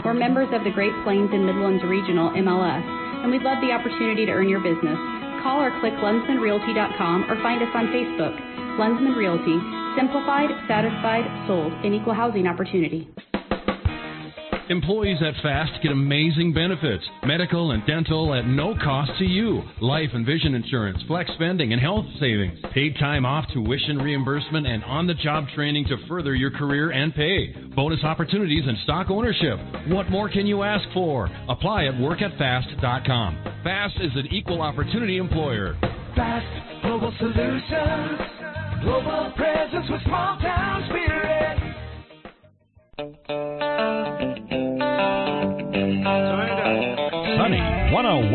We're members of the Great Plains and Midlands Regional MLS, and we'd love the opportunity to earn your business. Call or click LensmanRealty.com or find us on Facebook. Lensman Realty, simplified, satisfied, sold, an equal housing opportunity. Employees at FAST get amazing benefits, medical and dental at no cost to you, life and vision insurance, flex spending and health savings, paid time off, tuition reimbursement, and on-the-job training to further your career and pay, bonus opportunities and stock ownership. What more can you ask for? Apply at workatfast.com. FAST is an equal opportunity employer. FAST Global Solutions, global presence with small town spirit. Sunny 101.3.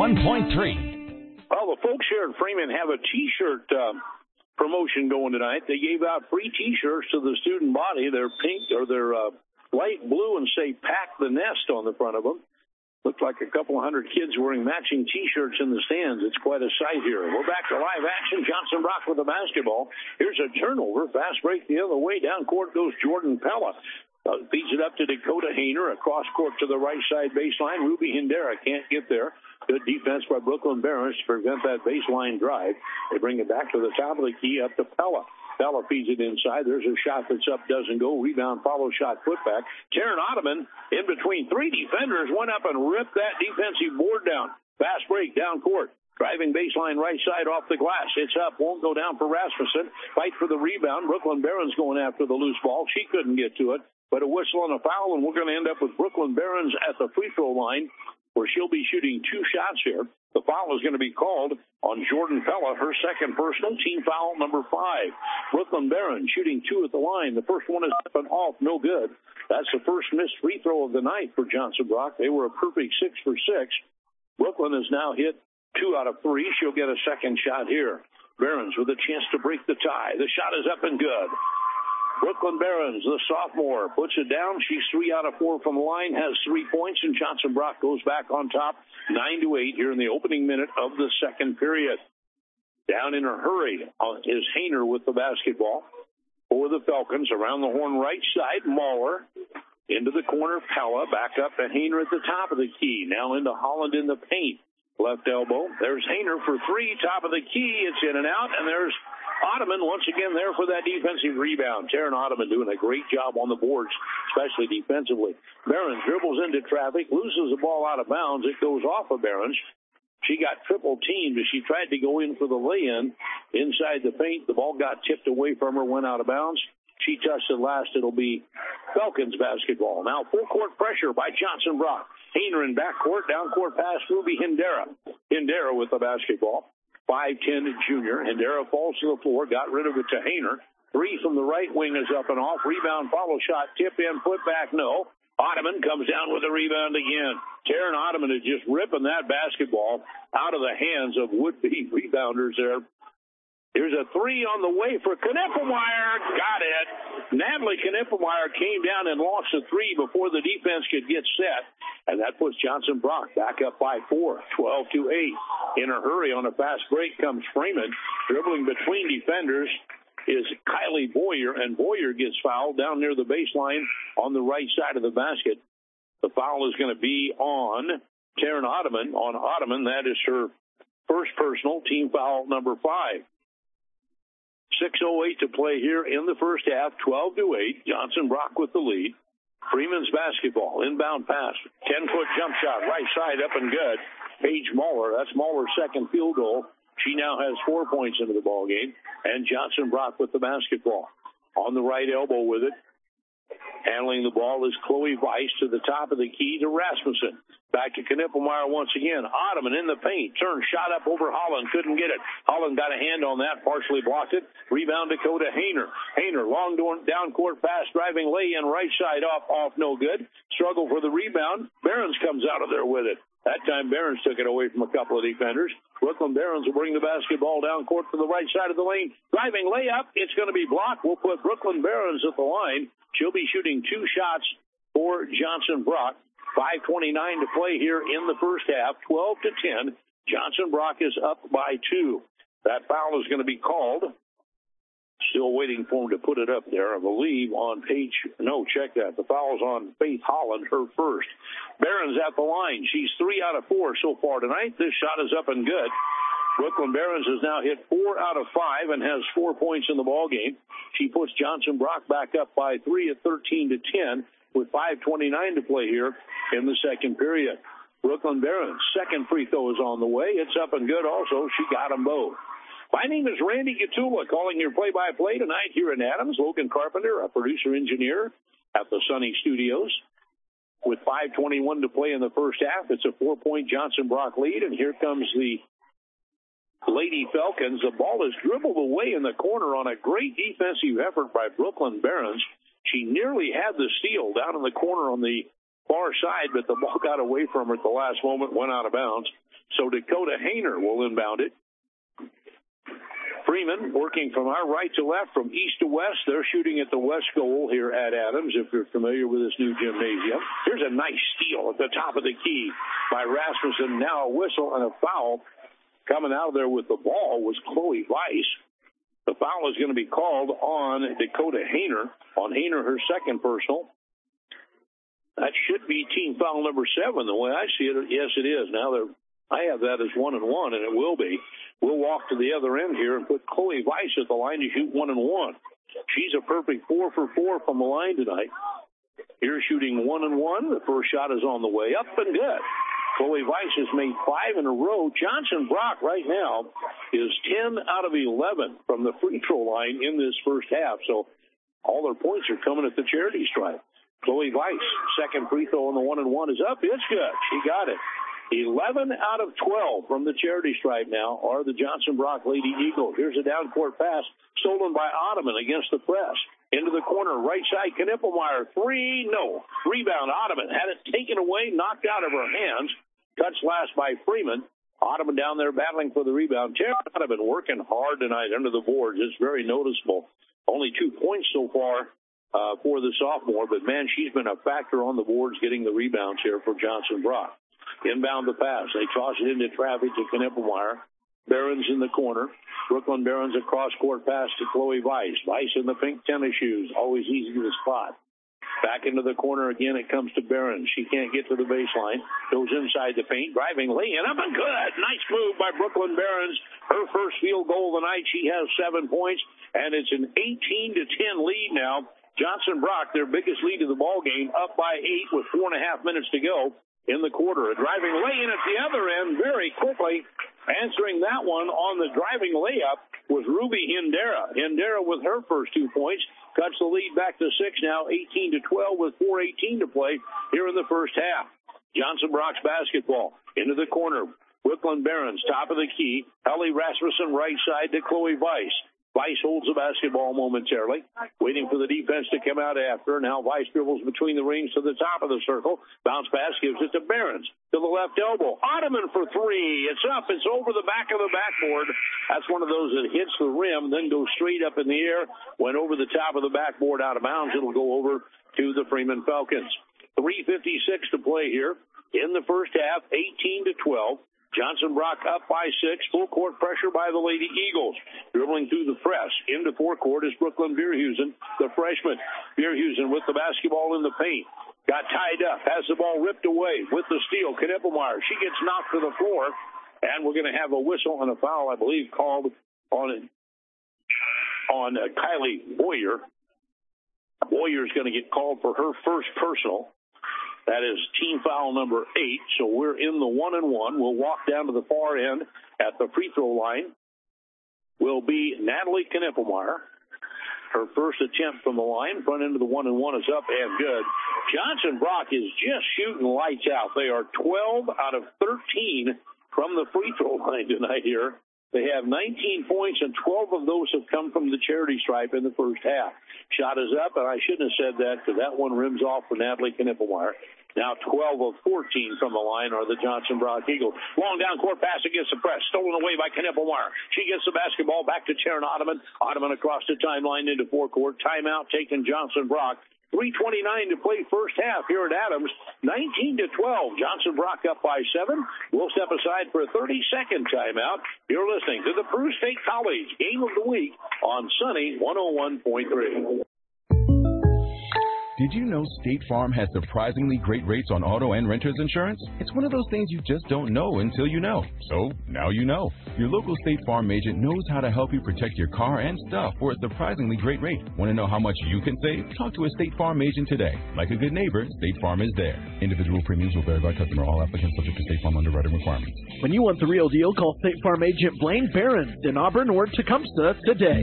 Well, the folks here in Freeman have a T-shirt promotion going tonight. They gave out free T-shirts to the student body. They're pink or they're light blue and say "Pack the Nest" on the front of them. Looked like a couple of hundred kids wearing matching T-shirts in the stands. It's quite a sight here. We're back to live action. Johnson Brock with the basketball. Here's a turnover. Fast break the other way. Down court goes Jordan Pella. Feeds it up to Dakota Hayner. Across court to the right side baseline. Ruby Hindera can't get there. Good defense by Brooklyn Barons to prevent that baseline drive. They bring it back to the top of the key up to Pella. Pella feeds it inside. There's a shot that's up, doesn't go. Rebound, follow shot, putback. Taryn Ottoman in between three defenders went up and ripped that defensive board down. Fast break down court. Driving baseline right side off the glass. It's up. Won't go down for Rasmussen. Fight for the rebound. Brooklyn Barons going after the loose ball. She couldn't get to it. But a whistle and a foul, and we're going to end up with Brooklyn Barons at the free throw line, where she'll be shooting two shots here. The foul is going to be called on Jordan Pella, her second personal, team foul number 5. Brooklyn Barons shooting two at the line. The first one is up and off, no good. That's the first missed free throw of the night for Johnson Brock. They were a perfect 6 for 6. Brooklyn has now hit 2 out of 3. She'll get a second shot here. Barons with a chance to break the tie. The shot is up and good. Brooklyn Barons, the sophomore, puts it down. She's 3 out of 4 from the line, has 3 points, and Johnson Brock goes back on top 9-8 here in the opening minute of the second period. Down in a hurry is Hayner with the basketball for the Falcons. Around the horn right side, Mahler. Into the corner, Pella. Back up to Hayner at the top of the key. Now into Holland in the paint. Left elbow. There's Hayner for 3, top of the key. It's in and out, and there's Ottoman once again there for that defensive rebound. Taryn Ottoman doing a great job on the boards, especially defensively. Barons dribbles into traffic, loses the ball out of bounds. It goes off of Barons. She got triple teamed as she tried to go in for the lay-in inside the paint. The ball got tipped away from her, went out of bounds. She touched it last. It'll be Falcons basketball. Now full court pressure by Johnson Brock. Hayner in backcourt, down court pass, Ruby Hindera. Hindera with the basketball. 5'10" junior. Hindera falls to the floor, got rid of it to Hayner. 3 from the right wing is up and off. Rebound, follow shot, tip in, put back, no. Ottoman comes down with a rebound again. Taryn Ottoman is just ripping that basketball out of the hands of would-be rebounders there. Here's a 3 on the way for Knippelmeyer. Got it. Natalie Knippelmeyer came down and launched a 3 before the defense could get set. And that puts Johnson Brock back up by 4, 12-8. In a hurry on a fast break comes Freeman. Dribbling between defenders is Kylie Boyer, and Boyer gets fouled down near the baseline on the right side of the basket. The foul is going to be on Taryn Ottoman. On Ottoman, that is her first personal, team foul number 5. 6:08 to play here in the first half, 12-8. Johnson Brock with the lead. Freeman's basketball, inbound pass, 10-foot jump shot, right side up and good. Paige Mahler, that's Mahler's second field goal. She now has 4 points into the ball game. And Johnson Brock with the basketball. On the right elbow with it. Handling the ball is Chloe Weiss to the top of the key to Rasmussen. Back to Knippelmeyer once again. Ottoman in the paint. Turn, shot up over Holland. Couldn't get it. Holland got a hand on that. Partially blocked it. Rebound Dakota Hayner. Hayner, long down court pass. Driving lay-in right side off. No good. Struggle for the rebound. Barons comes out of there with it. That time Barons took it away from a couple of defenders. Brooklyn Barons will bring the basketball down court to the right side of the lane. Driving layup. It's going to be blocked. We'll put Brooklyn Barons at the line. She'll be shooting 2 shots for Johnson Brock. 5:29 to play here in the first half. 12-10. Johnson Brock is up by 2. That foul is going to be called Still waiting for him to put it up there. I believe on page, no, check that. The foul's on Faith Holland, her first. Barron's at the line. She's 3 out of 4 so far tonight. This shot is up and good. Brooklyn Barons has now hit 4 out of 5 and has 4 points in the ball game. She puts Johnson Brock back up by 3 at 13-10 with 5:29 to play here in the second period. Brooklyn Barons' second free throw is on the way. It's up and good also. She got them both. My name is Randy Gatula, calling your play-by-play tonight here in Adams. Logan Carpenter, a producer-engineer at the Sunny Studios. With 5:21 to play in the first half, it's a 4-point Johnson Brock lead, and here comes the Lady Falcons. The ball is dribbled away in the corner on a great defensive effort by Brooklyn Barons. She nearly had the steal down in the corner on the far side, but the ball got away from her at the last moment, went out of bounds. So Dakota Hayner will inbound it. Freeman working from our right to left, from east to west. They're shooting at the west goal here at Adams, if you're familiar with this new gymnasium. Here's a nice steal at the top of the key by Rasmussen. Now a whistle and a foul. Coming out of there with the ball was Chloe Weiss. The foul is going to be called on Dakota Hayner. On Hayner, her second personal. That should be team foul number 7, the way I see it. Yes, it is. Now I have that as 1 and 1, and it will be. We'll walk to the other end here and put Chloe Weiss at the line to shoot 1 and 1. She's a perfect 4 for 4 from the line tonight. Here shooting 1 and 1. The first shot is on the way up and good. Chloe Weiss has made 5 in a row. Johnson Brock right now is 10 out of 11 from the free throw line in this first half. So all their points are coming at the charity stripe. Chloe Weiss, second free throw on the 1 and 1 is up. It's good. She got it. 11 out of 12 from the charity stripe now are the Johnson Brock Lady Eagles. Here's a down court pass stolen by Ottoman against the press. Into the corner, right side, Knippelmeyer. 3, no. Rebound, Ottoman. Had it taken away, knocked out of her hands. Touch last by Freeman. Ottoman down there battling for the rebound. Tara Ottoman working hard tonight under the boards. It's very noticeable. Only 2 points so far for the sophomore, but, man, she's been a factor on the boards getting the rebounds here for Johnson Brock. Inbound the pass. They toss it into traffic to Knippelmeyer. Barons in the corner. Brooklyn Barons a cross-court pass to Chloe Weiss. Weiss in the pink tennis shoes. Always easy to spot. Back into the corner again. It comes to Barons. She can't get to the baseline. Goes inside the paint. Driving, laying up and good. Nice move by Brooklyn Barons. Her first field goal of the night. She has 7 points, and it's an 18-10 lead now. Johnson Brock, their biggest lead of the ball game, up by 8 with 4.5 minutes to go in the quarter. A driving lay-in at the other end very quickly. Answering that one on the driving layup was Ruby Hindera. Hindera with her first 2 points cuts the lead back to 6 now, 18-12 with 4:18 to play here in the first half. Johnson Brock's basketball into the corner. Brooklyn Barons, top of the key. Ellie Rasmussen right side to Chloe Weiss. Weiss holds the basketball momentarily, waiting for the defense to come out after. Now Weiss dribbles between the rings to the top of the circle. Bounce pass gives it to Barons to the left elbow. Ottoman for 3. It's up. It's over the back of the backboard. That's one of those that hits the rim, then goes straight up in the air. Went over the top of the backboard out of bounds. It'll go over to the Freeman Falcons. 3:56 to play here in the first half, 18-12. Johnson Brock up by 6. Full court pressure by the Lady Eagles. Dribbling through the press. Into forecourt is Brooklyn Bierhusen, the freshman. Bierhusen with the basketball in the paint. Got tied up. Has the ball ripped away with the steal. Knippelmeyer. She gets knocked to the floor. And we're going to have a whistle and a foul, I believe, called on Kylie Boyer. Boyer's going to get called for her first personal. That is team foul number 8. So we're in the 1 and 1. We'll walk down to the far end at the free throw line. Will be Natalie Knippelmeyer. Her first attempt from the line. Front end of the 1 and 1 is up and good. Johnson Brock is just shooting lights out. They are 12 out of 13 from the free throw line tonight here. They have 19 points, and 12 of those have come from the charity stripe in the first half. Shot is up, and I shouldn't have said that because that one rims off for Natalie Knippelmeyer. Now 12 of 14 from the line are the Johnson Brock Eagles. Long down court pass against the press. Stolen away by Knippelmeyer. She gets the basketball back to Taryn Ottoman. Ottoman across the timeline into forecourt. Timeout taken Johnson Brock. 3:29 to play first half here at Adams. 19-12. Johnson Brock up by 7. We'll step aside for a 30-second timeout. You're listening to the Peru State College Game of the Week on Sunny 101.3. Did you know State Farm has surprisingly great rates on auto and renter's insurance? It's one of those things you just don't know until you know. So, now you know. Your local State Farm agent knows how to help you protect your car and stuff for a surprisingly great rate. Want to know how much you can save? Talk to a State Farm agent today. Like a good neighbor, State Farm is there. Individual premiums will vary by customer. All applicants subject to State Farm underwriting requirements. When you want the real deal, call State Farm agent Blaine Barron in Auburn or Tecumseh today.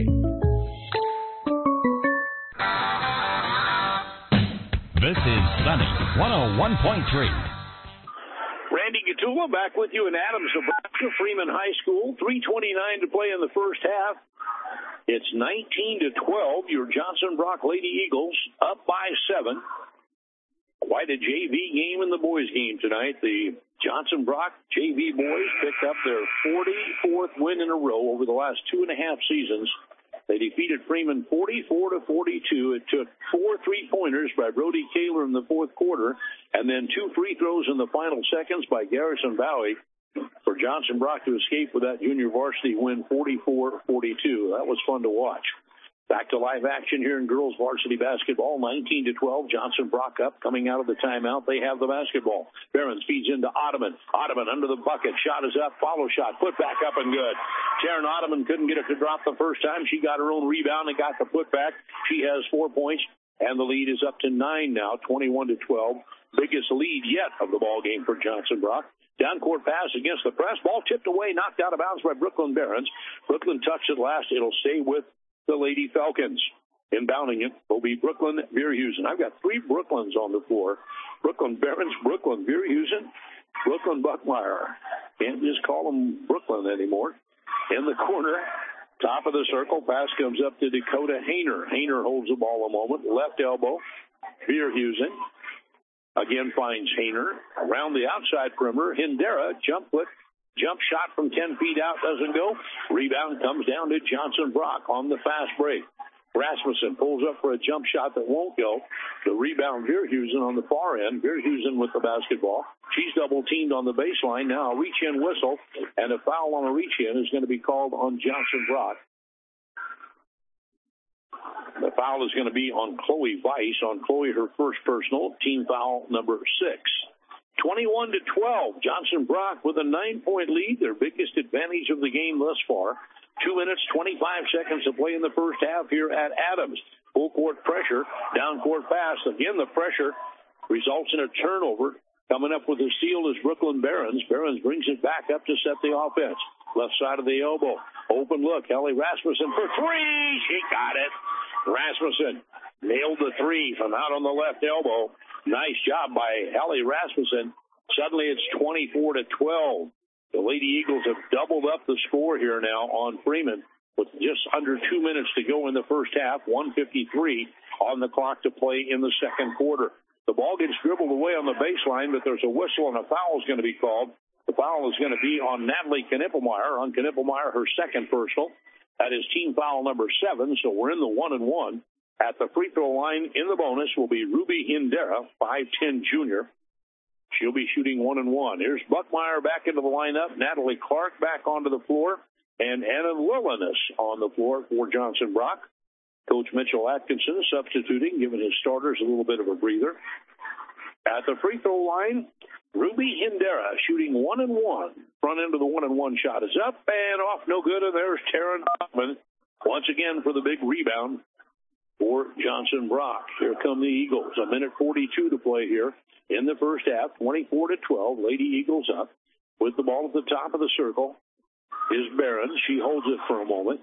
This is Sunny 101.3. Randy Gatula back with you in Adams, Nebraska, Freeman High School. 3:29 to play in the first half. It's 19-12. Your Johnson Brock Lady Eagles up by 7. Quite a JV game in the boys' game tonight. The Johnson Brock JV boys picked up their 44th win in a row over the last 2.5 seasons. They defeated Freeman 44-42. It took 4 3-pointers by Brody Kaler in the fourth quarter, and then 2 free throws in the final seconds by Garrison Bowie for Johnson Brock to escape with that junior varsity win 44-42. That was fun to watch. Back to live action here in girls varsity basketball, 19-12. Johnson Brock up, coming out of the timeout. They have the basketball. Behrens feeds into Ottoman. Ottoman under the bucket. Shot is up. Follow shot. Put back up and good. Sharon Ottoman couldn't get it to drop the first time. She got her own rebound and got the put back. She has 4 points, and the lead is up to 9 now, 21-12. Biggest lead yet of the ball game for Johnson Brock. Down court pass against the press. Ball tipped away, knocked out of bounds by Brooklyn Behrens. Brooklyn touched it last. It'll stay with the Lady Falcons. Inbounding it will be Brooklyn Beerhusen. I've got 3 Brooklyns on the floor. Brooklyn Behrens, Brooklyn Beerhusen, Brooklyn Buckmeyer. Can't just call them Brooklyn anymore. In the corner, top of the circle, pass comes up to Dakota Hayner. Hayner holds the ball a moment. Left elbow, Beerhusen. Again finds Hayner. Around the outside perimeter, Hindera, jump shot from 10 feet out, doesn't go. Rebound comes down to Johnson Brock on the fast break. Rasmussen pulls up for a jump shot that won't go. The rebound, Beerhusen on the far end. Beerhusen with the basketball. She's double-teamed on the baseline. Now a reach-in whistle, and a foul on a reach-in is going to be called on Johnson Brock. The foul is going to be on Chloe Weiss. On Chloe, her first personal, team foul number 6. 21-12. Johnson Brock with a 9-point lead, their biggest advantage of the game thus far. 2 minutes, 25 seconds to play in the first half here at Adams. Full court pressure, down court pass. Again, the pressure results in a turnover. Coming up with a steal is Brooklyn Behrens. Behrens brings it back up to set the offense. Left side of the elbow. Open look. Ellie Rasmussen for 3. She got it. Rasmussen nailed the 3 from out on the left elbow. Nice job by Ellie Rasmussen. Suddenly it's 24-12. The Lady Eagles have doubled up the score here now on Freeman with just under 2 minutes to go in the first half. 1:53 on the clock to play in the second quarter. The ball gets dribbled away on the baseline, but there's a whistle and a foul is going to be called. The foul is going to be on Natalie Knippelmeyer. On Knippelmeyer, her second personal. That is team foul number 7, so we're in the 1-and-1. At the free throw line in the bonus will be Ruby Hindera, 5'10 junior. She'll be shooting 1-and-1. Here's Buckmeyer back into the lineup. Natalie Clark back onto the floor. And Anna Lillinus on the floor for Johnson Brock. Coach Mitchell Atkinson substituting, giving his starters a little bit of a breather. At the free throw line, Ruby Hindera shooting 1-and-1. Front end of the 1-and-1 shot is up and off, no good. And there's Taryn Hoffman once again for the big rebound for Johnson Brock. Here come the Eagles. 1:42 to play here in the first half. 24-12. Lady Eagles up with the ball at the top of the circle is Behrens. She holds it for a moment.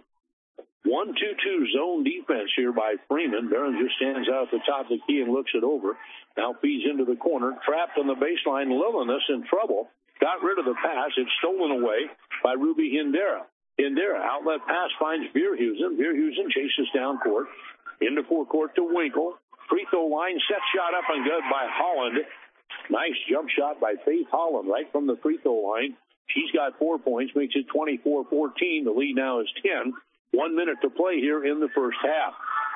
1-2-2 zone defense here by Freeman. Behrens just stands out at the top of the key and looks it over. Now feeds into the corner. Trapped on the baseline. Lillinus in trouble. Got rid of the pass. It's stolen away by Ruby Hindera. Hindera, outlet pass, finds Beerhusen. Beerhusen chases down court. Into forecourt to Winkle. Free throw line, set shot up and good by Holland. Nice jump shot by Faith Holland right from the free throw line. She's got 4 points, makes it 24-14. The lead now is 10. 1 minute to play here in the first half.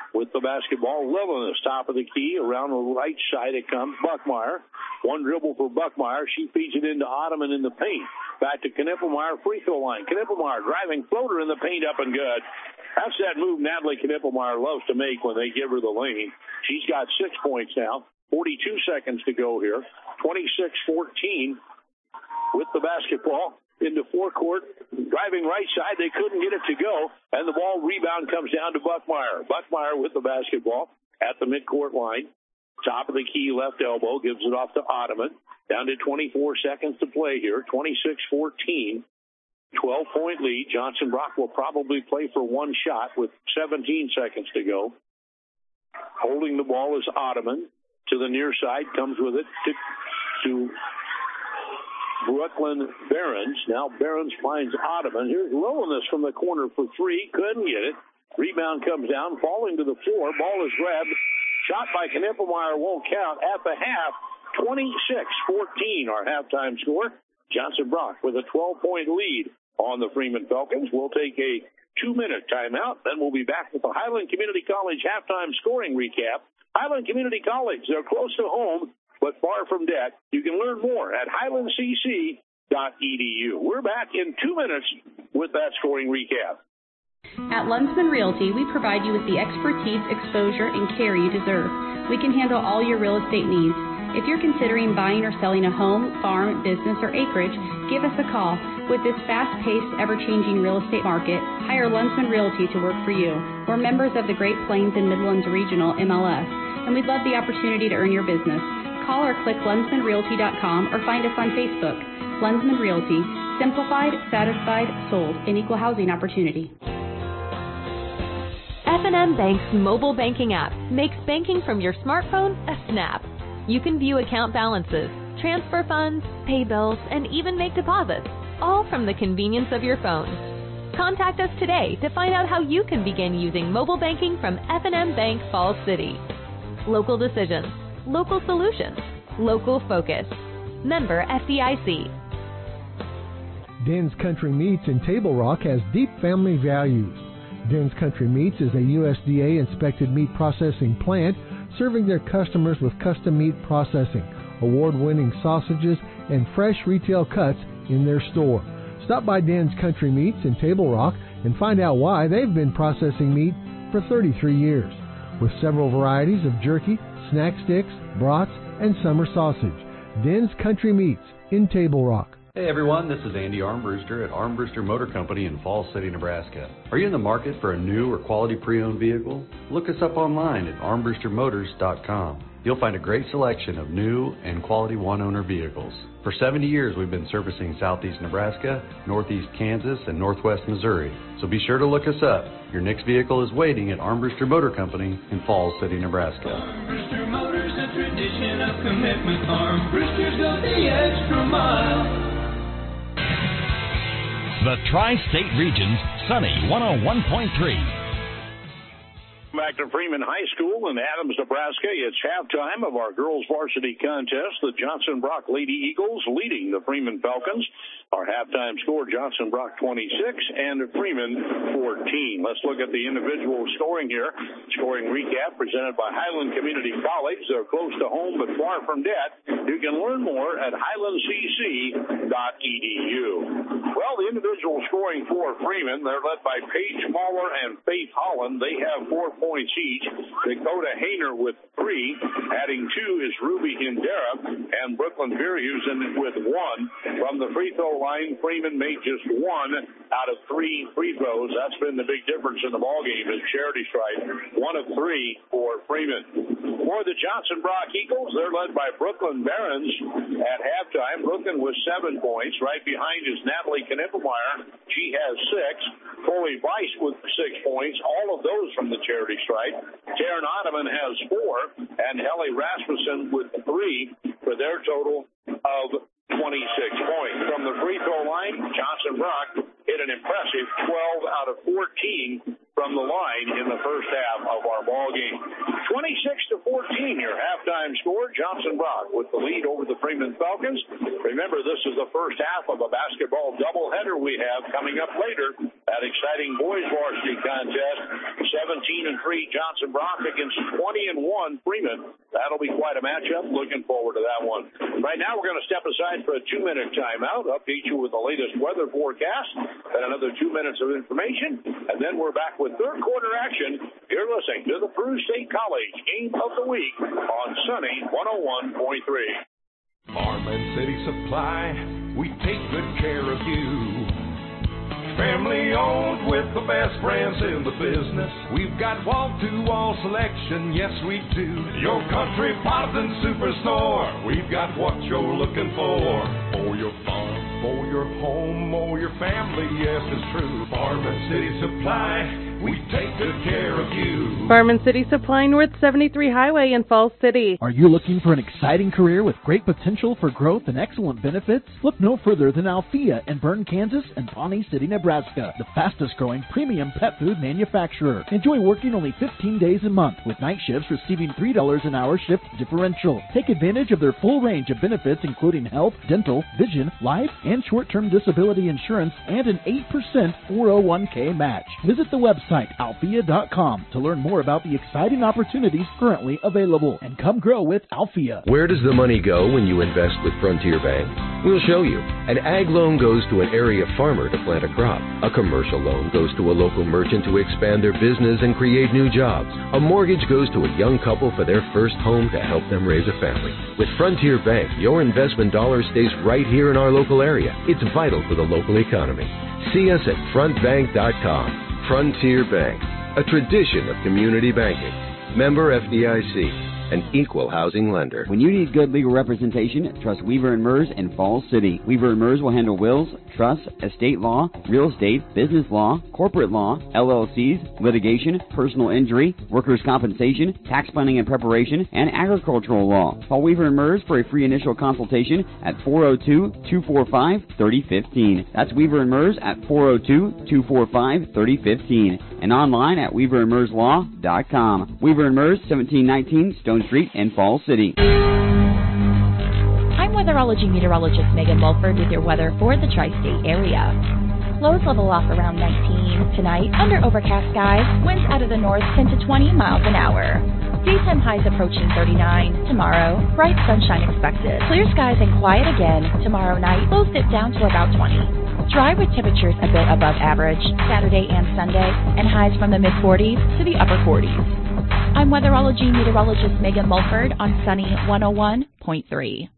with the basketball. Lilliness, top of the key. Around the right side it comes. Buckmeyer. One dribble for Buckmeyer. She feeds it into Ottoman in the paint. Back to Knippelmeyer, free throw line. Knippelmeyer driving floater in the paint, up and good. That's that move Natalie Knippelmeyer loves to make when they give her the lane. She's got 6 points now. 42 seconds to go here. 26-14 with the basketball into forecourt. Driving right side, they couldn't get it to go, and the ball rebound comes down to Buckmeyer. Buckmeyer with the basketball at the midcourt line. Top of the key, left elbow, gives it off to Ottoman. Down to 24 seconds to play here. 26-14. 12-point lead. Johnson Brock will probably play for one shot with 17 seconds to go. Holding the ball is Ottoman. To the near side, comes with it to Brooklyn Behrens. Now Behrens finds Ottoman. Here's Lilliness from the corner for three. Couldn't get it. Rebound comes down, falling to the floor. Ball is grabbed. Shot by Knippelmeyer won't count. At the half, 26-14, our halftime score. Johnson Brock with a 12-point lead on the Freeman Falcons. We'll take a 2-minute timeout. Then we'll be back with the Highland Community College halftime scoring recap. Highland Community College, they're close to home, but far from debt. You can learn more at highlandcc.edu. We're back in 2 minutes with that scoring recap. At Lunsman Realty, we provide you with the expertise, exposure, and care you deserve. We can handle all your real estate needs. If you're considering buying or selling a home, farm, business, or acreage, give us a call. With this fast-paced, ever-changing real estate market, hire Lunsman Realty to work for you. We're members of the Great Plains and Midlands Regional MLS, and we'd love the opportunity to earn your business. Call or click lunsmanrealty.com or find us on Facebook. Lunsman Realty, simplified, satisfied, sold, an equal housing opportunity. F&M Bank's mobile banking app makes banking from your smartphone a snap. You can view account balances, transfer funds, pay bills, and even make deposits, all from the convenience of your phone. Contact us today to find out how you can begin using mobile banking from F&M Bank Falls City. Local decisions, local solutions, local focus. Member FDIC. Den's Country Meats in Table Rock has deep family values. Den's Country Meats is a USDA-inspected meat processing plant serving their customers with custom meat processing, award-winning sausages, and fresh retail cuts in their store. Stop by Den's Country Meats in Table Rock and find out why they've been processing meat for 33 years. With several varieties of jerky, snack sticks, brats, and summer sausage. Den's Country Meats in Table Rock. Hey everyone, this is Andy Armbruster at Armbruster Motor Company in Falls City, Nebraska. Are you in the market for a new or quality pre-owned vehicle? Look us up online at armbrustermotors.com. You'll find a great selection of new and quality one-owner vehicles. For 70 years, we've been servicing southeast Nebraska, northeast Kansas, and northwest Missouri. So be sure to look us up. Your next vehicle is waiting at Armbruster Motor Company in Falls City, Nebraska. Armbruster Motors, a tradition of commitment. Armbruster's go the extra mile. The Tri-State Region's Sunny 101.3. Back to Freeman High School in Adams, Nebraska. It's halftime of our girls varsity contest. The Johnson Brock Lady Eagles leading the Freeman Falcons. Our halftime score, Johnson Brock 26 and Freeman 14. Let's look at the individual scoring here. Scoring recap presented by Highland Community College. They're close to home but far from debt. You can learn more at highlandcc.edu. Well, the individual scoring for Freeman, they're led by Paige Mahler and Faith Holland. They have 4 points each. Dakota Hayner with 3. Adding 2 is Ruby Hindera and Brooklyn Beerhusen with 1. From the free throw line, Freeman made just 1 out of 3 free throws. That's been the big difference in the ballgame is charity stripe. 1 of 3 for Freeman. For the Johnson Brock Eagles, they're led by Brooklyn Behrens at halftime. Brooklyn with 7 points. Right behind is Natalie Knippelmeyer. She has 6. Chloe Weiss with 6 points. All of those from the charity stripe. Taryn Ottoman has 4. And Helly Rasmussen with 3 for their total of 26 points. From the free throw line, Johnson Brock hit an impressive 12 out of 14 from the line in the first half of our ball game. 26-14, your halftime score. Johnson Brock with the lead over the Freeman Falcons. Remember, this is the first half of a basketball doubleheader we have coming up later That exciting boys varsity contest, 17-3 Johnson Brock against 20-1 Freeman. That'll be quite a matchup. Looking forward to that one. Right now, we're going to step aside for a 2-minute timeout, update you with the latest weather forecast, and another 2 minutes of information, and then we're back with third quarter action. You're listening to the Peru State College Game of the Week on Sunny 101.3. Farm and City Supply, we take good care of you. Family owned with the best brands in the business. We've got wall-to-wall selection, yes we do. Your country Potsdam Superstore. We've got what you're looking for your farm, for your home, or your family, yes it's true. Farm and City Supply, we take good care of you. Farm and City Supply, North 73 Highway in Falls City. Are you looking for an exciting career with great potential for growth and excellent benefits? Look no further than Althea in Bern, Kansas and Pawnee City, Nebraska, the fastest growing premium pet food manufacturer. Enjoy working only 15 days a month with night shifts receiving $3 an hour shift differential. Take advantage of their full range of benefits including health, dental, vision, life, and short-term disability insurance and an 8% 401k match. Visit the website Althea.com to learn more about the exciting opportunities currently available and come grow with Althea. Where does the money go when you invest with Frontier Bank? We'll show you. An ag loan goes to an area farmer to plant a crop. A commercial loan goes to a local merchant to expand their business and create new jobs. A mortgage goes to a young couple for their first home to help them raise a family. With Frontier Bank, your investment dollar stays right here in our local area. It's vital to the local economy. See us at frontbank.com. Frontier Bank, a tradition of community banking. Member FDIC. An equal housing lender. When you need good legal representation, trust Weaver & Mers in Falls City. Weaver & Mers will handle wills, trusts, estate law, real estate, business law, corporate law, LLCs, litigation, personal injury, workers' compensation, tax planning and preparation, and agricultural law. Call Weaver & Mers for a free initial consultation at 402-245-3015. That's Weaver & Mers at 402-245-3015 and online at weaverandmerslaw.com. Weaver & Mers, 1719 Stone Street in Falls City. I'm weatherology meteorologist Megan Mulford with your weather for the tri-state area. Lows level off around 19 tonight, under overcast skies, winds out of the north 10 to 20 miles an hour. Daytime highs approaching 39 tomorrow, bright sunshine expected. Clear skies and quiet again tomorrow night, lows dip down to about 20. Dry with temperatures a bit above average Saturday and Sunday, and highs from the mid-40s to the upper 40s. I'm weatherology meteorologist Megan Mulford on Sunny 101.3.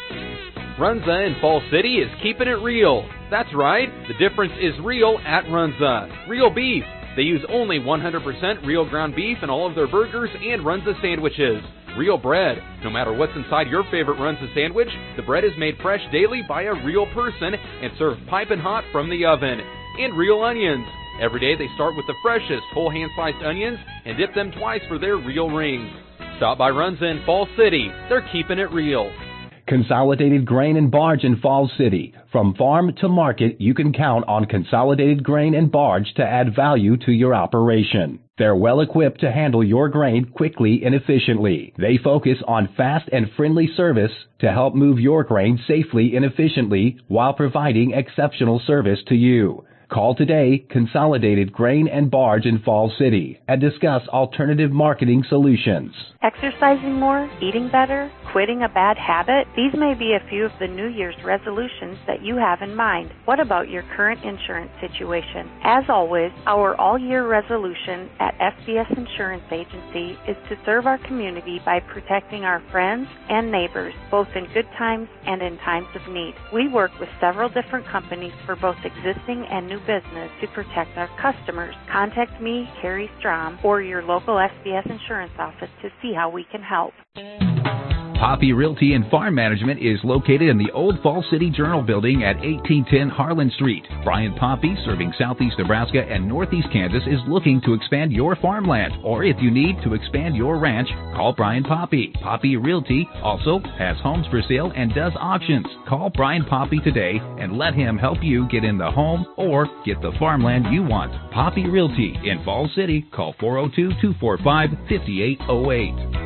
Runza in Falls City is keeping it real. That's right, the difference is real at Runza. Real beef. They use only 100% real ground beef in all of their burgers and Runza sandwiches. Real bread. No matter what's inside your favorite Runza sandwich, the bread is made fresh daily by a real person and served piping hot from the oven. And real onions. Every day they start with the freshest whole hand-sliced onions and dip them twice for their real rings. Stop by Runza in Falls City. They're keeping it real. Consolidated Grain and Barge in Falls City. From farm to market, you can count on Consolidated Grain and Barge to add value to your operation. They're well equipped to handle your grain quickly and efficiently. They focus on fast and friendly service to help move your grain safely and efficiently while providing exceptional service to you. Call today, Consolidated Grain and Barge in Falls City, and discuss alternative marketing solutions. Exercising more, eating better, quitting a bad habit? These may be a few of the New Year's resolutions that you have in mind. What about your current insurance situation? As always, our all-year resolution at FBS Insurance Agency is to serve our community by protecting our friends and neighbors, both in good times and in times of need. We work with several different companies for both existing and new business to protect our customers. Contact me, Carrie Strom, or your local SBS Insurance office to see how we can help. Poppy Realty and Farm Management is located in the Old Falls City Journal Building at 1810 Harlan Street. Brian Poppy, serving southeast Nebraska and northeast Kansas, is looking to expand your farmland. Or if you need to expand your ranch, call Brian Poppy. Poppy Realty also has homes for sale and does auctions. Call Brian Poppy today and let him help you get in the home or get the farmland you want. Poppy Realty in Falls City. Call 402-245-5808.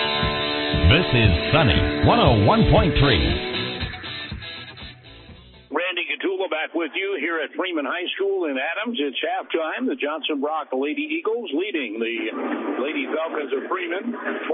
This is Sunny 101.3. here at Freeman High School in Adams. It's halftime. The Johnson Brock Lady Eagles leading the Lady Falcons of Freeman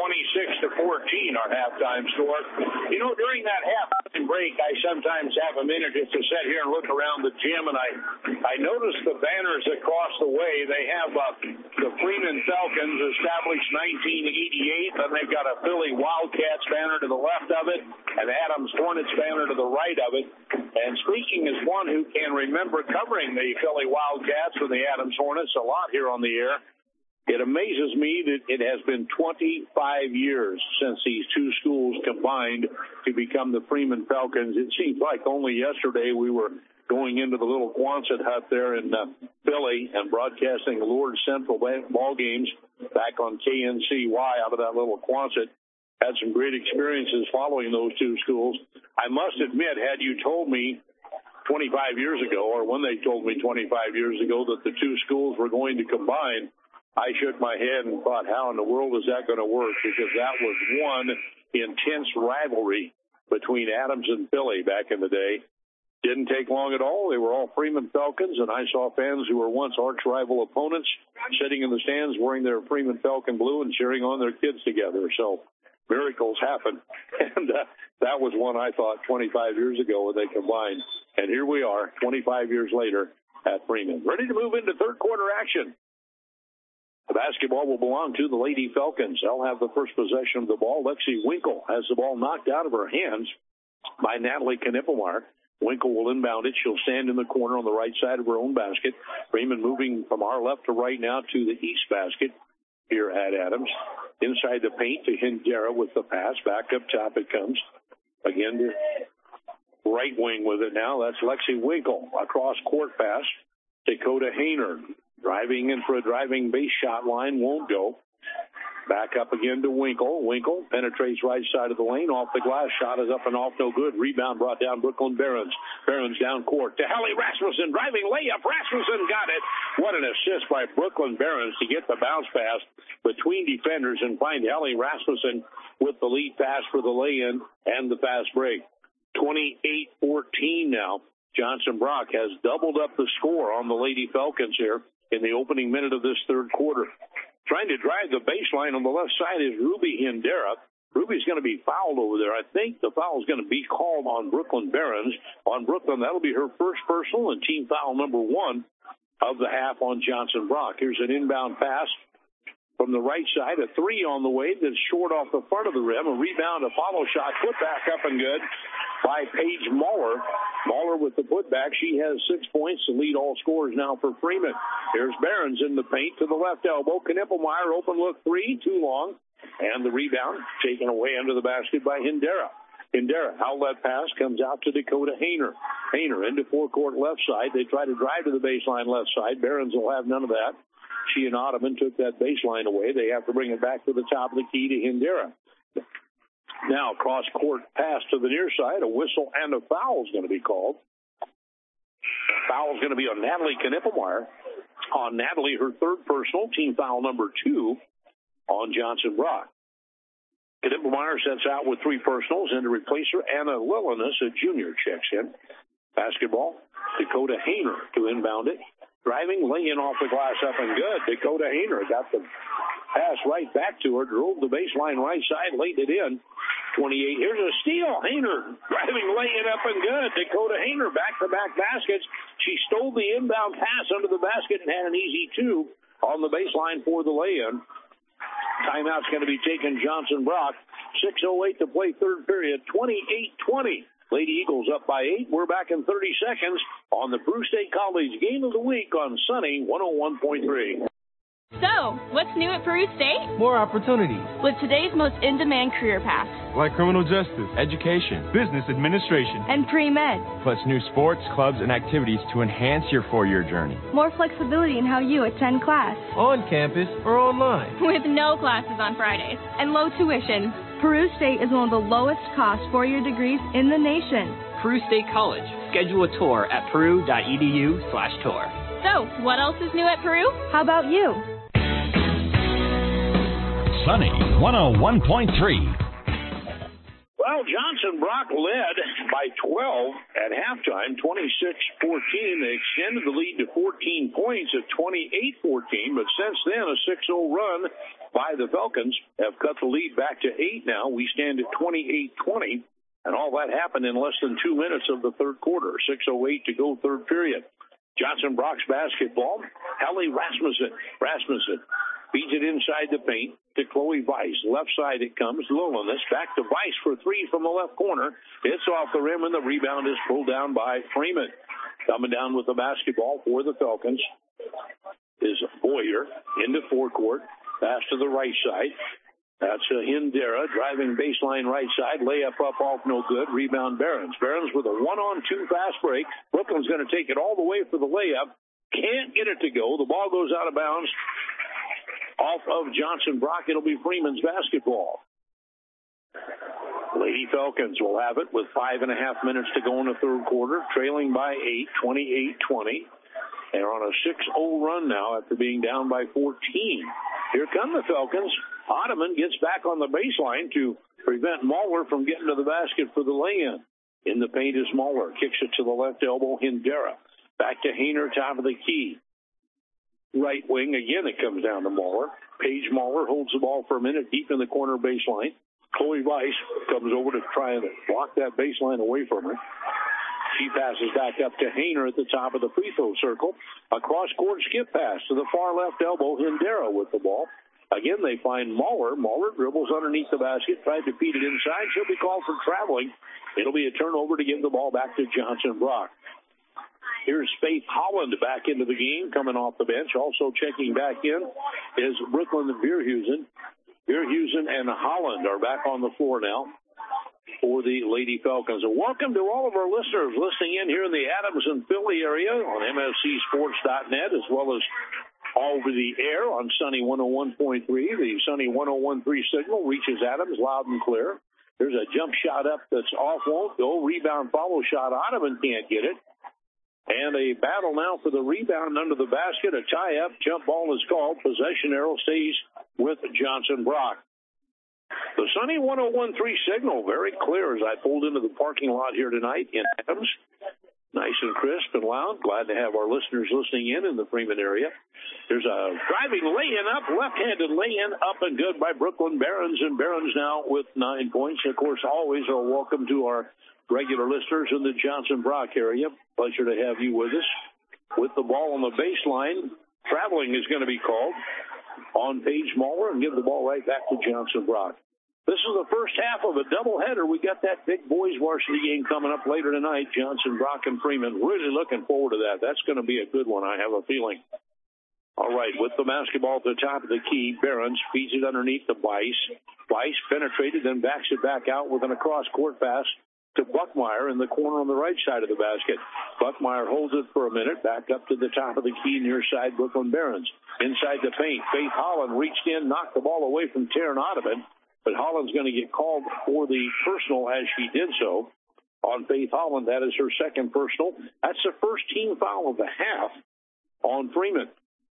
26-14, our halftime score. You know, during that halftime break, I sometimes have a minute just to sit here and look around the gym, and I noticed the banners across the way. They have the Freeman Falcons established 1988, then they've got a Philly Wildcats banner to the left of it, and Adams Hornets banner to the right of it. And speaking as one who can remember covering the Philly Wildcats and the Adams Hornets a lot here on the air, it amazes me that it has been 25 years since these two schools combined to become the Freeman Falcons. It seems like only yesterday we were going into the little Quonset hut there in Philly and broadcasting the Lord Central ball games back on KNCY out of that little Quonset. Had some great experiences following those two schools. I must admit, had you told me 25 years ago, or when they told me 25 years ago that the two schools were going to combine, I shook my head and thought, how in the world is that going to work? Because that was one intense rivalry between Adams and Philly back in the day. Didn't take long at all. They were all Freeman Falcons, and I saw fans who were once arch-rival opponents sitting in the stands wearing their Freeman Falcon blue and cheering on their kids together. So miracles happen, and that was one I thought 25 years ago when they combined. And here we are, 25 years later at Freeman. Ready to move into third quarter action. The basketball will belong to the Lady Falcons. They'll have the first possession of the ball. Lexi Winkle has the ball knocked out of her hands by Natalie Knippelmeyer. Winkle will inbound it. She'll stand in the corner on the right side of her own basket. Freeman moving from our left to right now to the east basket here at Adams. Inside the paint to Hindera with the pass. Back up top it comes. Again to right wing with it now. That's Lexi Winkle. Across court pass. Dakota Hayner driving in for a driving base shot line. Won't go. Back up again to Winkle. Winkle penetrates right side of the lane. Off the glass. Shot is up and off. No good. Rebound brought down Brooklyn Behrens. Behrens down court to Hallie Rasmussen. Driving layup. Rasmussen got it. What an assist by Brooklyn Behrens to get the bounce pass between defenders and find Hallie Rasmussen with the lead pass for the lay-in and the fast break. 28-14 now. Johnson Brock has doubled up the score on the Lady Falcons here in the opening minute of this third quarter. Trying to drive the baseline on the left side is Ruby Hindera. Ruby's going to be fouled over there. I think the foul is going to be called on Brooklyn Behrens. On Brooklyn, that'll be her first personal and team foul number 1 of the half on Johnson Brock. Here's an inbound pass from the right side. A three on the way that's short off the front of the rim. A rebound, a follow shot, put back up and good by Paige Mahler. Mahler with the putback. She has 6 points to lead all scorers now for Freeman. Here's Behrens in the paint to the left elbow. Knippelmeyer, open look three, too long. And the rebound taken away under the basket by Hindera. Hindera, outlet pass, comes out to Dakota Hayner. Hayner into forecourt left side. They try to drive to the baseline left side. Behrens will have none of that. She and Ottoman took that baseline away. They have to bring it back to the top of the key to Hindera. Now, cross-court pass to the near side. A whistle and a foul is going to be called. Foul is going to be on Natalie Knippelmeyer. On Natalie, her third personal, team foul number 2 on Johnson Brock. Knippelmeyer sets out with 3 personals, and to replace her, Anna Lillenas, a junior, checks in. Basketball, Dakota Hayner to inbound it. Driving, laying off the glass up and good. Dakota Hayner got the pass right back to her, drove the baseline right side, laid it in. 28. Here's a steal. Hayner driving, laying up and good. Dakota Hayner back-to-back baskets. She stole the inbound pass under the basket and had an easy 2 on the baseline for the lay-in. Timeout's going to be taken, Johnson Brock. 6:08 to play third period. 28-20. Lady Eagles up by 8. We're back in 30 seconds on the Peru State College Game of the Week on Sunny 101.3. So, what's new at Peru State? More opportunities. With today's most in-demand career paths. Like criminal justice, education, business administration, and pre-med. Plus new sports, clubs, and activities to enhance your 4-year journey. More flexibility in how you attend class. On campus or online. With no classes on Fridays and low tuition. Peru State is one of the lowest cost 4-year degrees in the nation. Peru State College. Schedule a tour at peru.edu/tour. So, what else is new at Peru? How about you? Sunny 101.3. Well, Johnson Brock led by 12 at halftime, 26-14. They extended the lead to 14 points at 28-14, but since then a 6-0 run by the Falcons have cut the lead back to 8 now. We stand at 28-20, and all that happened in less than 2 minutes of the third quarter. 6:08 to go, third period. Johnson Brock's basketball. Hallie Rasmussen feeds it inside the paint to Chloe Weiss. Left side it comes. Lowliness back to Weiss for three from the left corner. It's off the rim, and the rebound is pulled down by Freeman. Coming down with the basketball for the Falcons is Boyer into forecourt. Pass to the right side. That's Hindera driving baseline right side. Layup up off, no good. Rebound Behrens. Behrens with a 1-on-2 fast break. Brooklyn's going to take it all the way for the layup. Can't get it to go. The ball goes out of bounds off of Johnson Brock. It'll be Freeman's basketball. Lady Falcons will have it with 5.5 minutes to go in the third quarter, trailing by 8, 28-20. They're on a 6-0 run now after being down by 14. Here come the Falcons. Ottoman gets back on the baseline to prevent Mahler from getting to the basket for the lay-in. In the paint is Mahler. Kicks it to the left elbow, Hindera. Back to Hayner, top of the key. Right wing, again it comes down to Mahler. Paige Mahler holds the ball for a minute deep in the corner baseline. Chloe Weiss comes over to try and block that baseline away from her. She passes back up to Hayner at the top of the free throw circle. A cross-court skip pass to the far left elbow. Hindera with the ball. Again, they find Mahler. Mahler dribbles underneath the basket, tried to feed it inside. She'll be called for traveling. It'll be a turnover to give the ball back to Johnson Brock. Here's Faith Holland back into the game, coming off the bench. Also checking back in is Brooklyn Beerhusen. Beerhusen and Holland are back on the floor now for the Lady Falcons. And welcome to all of our listeners listening in here in the Adams and Philly area on MSCSports.net, as well as all over the air on Sunny 101.3. The Sunny 101.3 signal reaches Adams loud and clear. There's a jump shot up that's off, won't go. Rebound follow shot. Ottoman can't get it. And a battle now for the rebound under the basket. A tie-up. Jump ball is called. Possession arrow stays with Johnson Brock. The Sunny 101.3 signal, very clear as I pulled into the parking lot here tonight in Adams. Nice and crisp and loud. Glad to have our listeners listening in the Freeman area. There's a driving lay-in up, left-handed lay-in up and good by Brooklyn Behrens. And Behrens now with 9 points. Of course, always a welcome to our regular listeners in the Johnson Brock area. Pleasure to have you with us. With the ball on the baseline, traveling is going to be called on Paige Mahler and give the ball right back to Johnson Brock. This is the first half of a doubleheader. We got that big boys varsity game coming up later tonight. Johnson Brock and Freeman. Really looking forward to that. That's going to be a good one, I have a feeling. All right, with the basketball at the top of the key, Behrens feeds it underneath the Weiss. Weiss penetrated, then backs it back out with an across-court pass to Buckmeyer in the corner on the right side of the basket. Buckmeyer holds it for a minute, back up to the top of the key, near side Brooklyn Behrens. Inside the paint, Faith Holland reached in, knocked the ball away from Taryn Ottoman, but Holland's going to get called for the personal as she did so on Faith Holland. That is her second personal. That's the first team foul of the half on Freeman.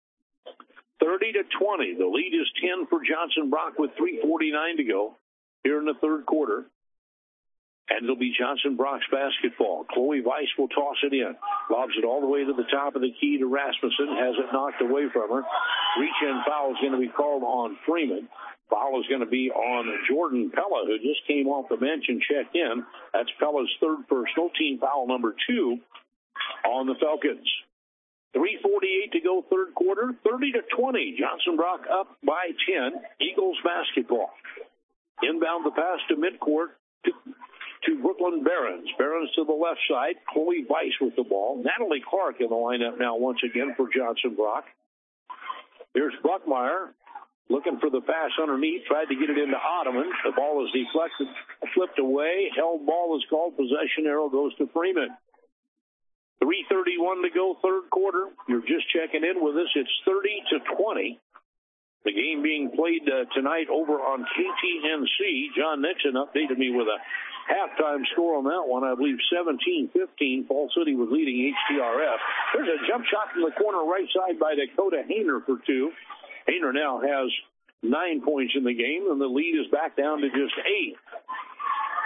30-20. The lead is 10 for Johnson Brock with 3:49 to go here in the third quarter. And it'll be Johnson Brock's basketball. Chloe Weiss will toss it in. Lobs it all the way to the top of the key to Rasmussen. Has it knocked away from her. Reach-in foul is going to be called on Freeman. Foul is going to be on Jordan Pella, who just came off the bench and checked in. That's Pella's third personal. Team foul number 2 on the Falcons. 3:48 to go third quarter. 30-20. Johnson Brock up by 10. Eagles basketball. Inbound the pass to midcourt to Brooklyn Behrens. Behrens to the left side. Chloe Weiss with the ball. Natalie Clark in the lineup now once again for Johnson Brock. Here's Buckmeyer looking for the pass underneath. Tried to get it into Ottoman. The ball is deflected, flipped away. Held ball is called. Possession arrow goes to Freeman. 3:31 to go third quarter. You're just checking in with us. It's 30-20. The game being played tonight over on KTNC. John Nixon updated me with a halftime score on that one. I believe 17-15. Fall City was leading HTRF. There's a jump shot from the corner right side by Dakota Hayner for 2. Hayner now has 9 points in the game, and the lead is back down to just 8.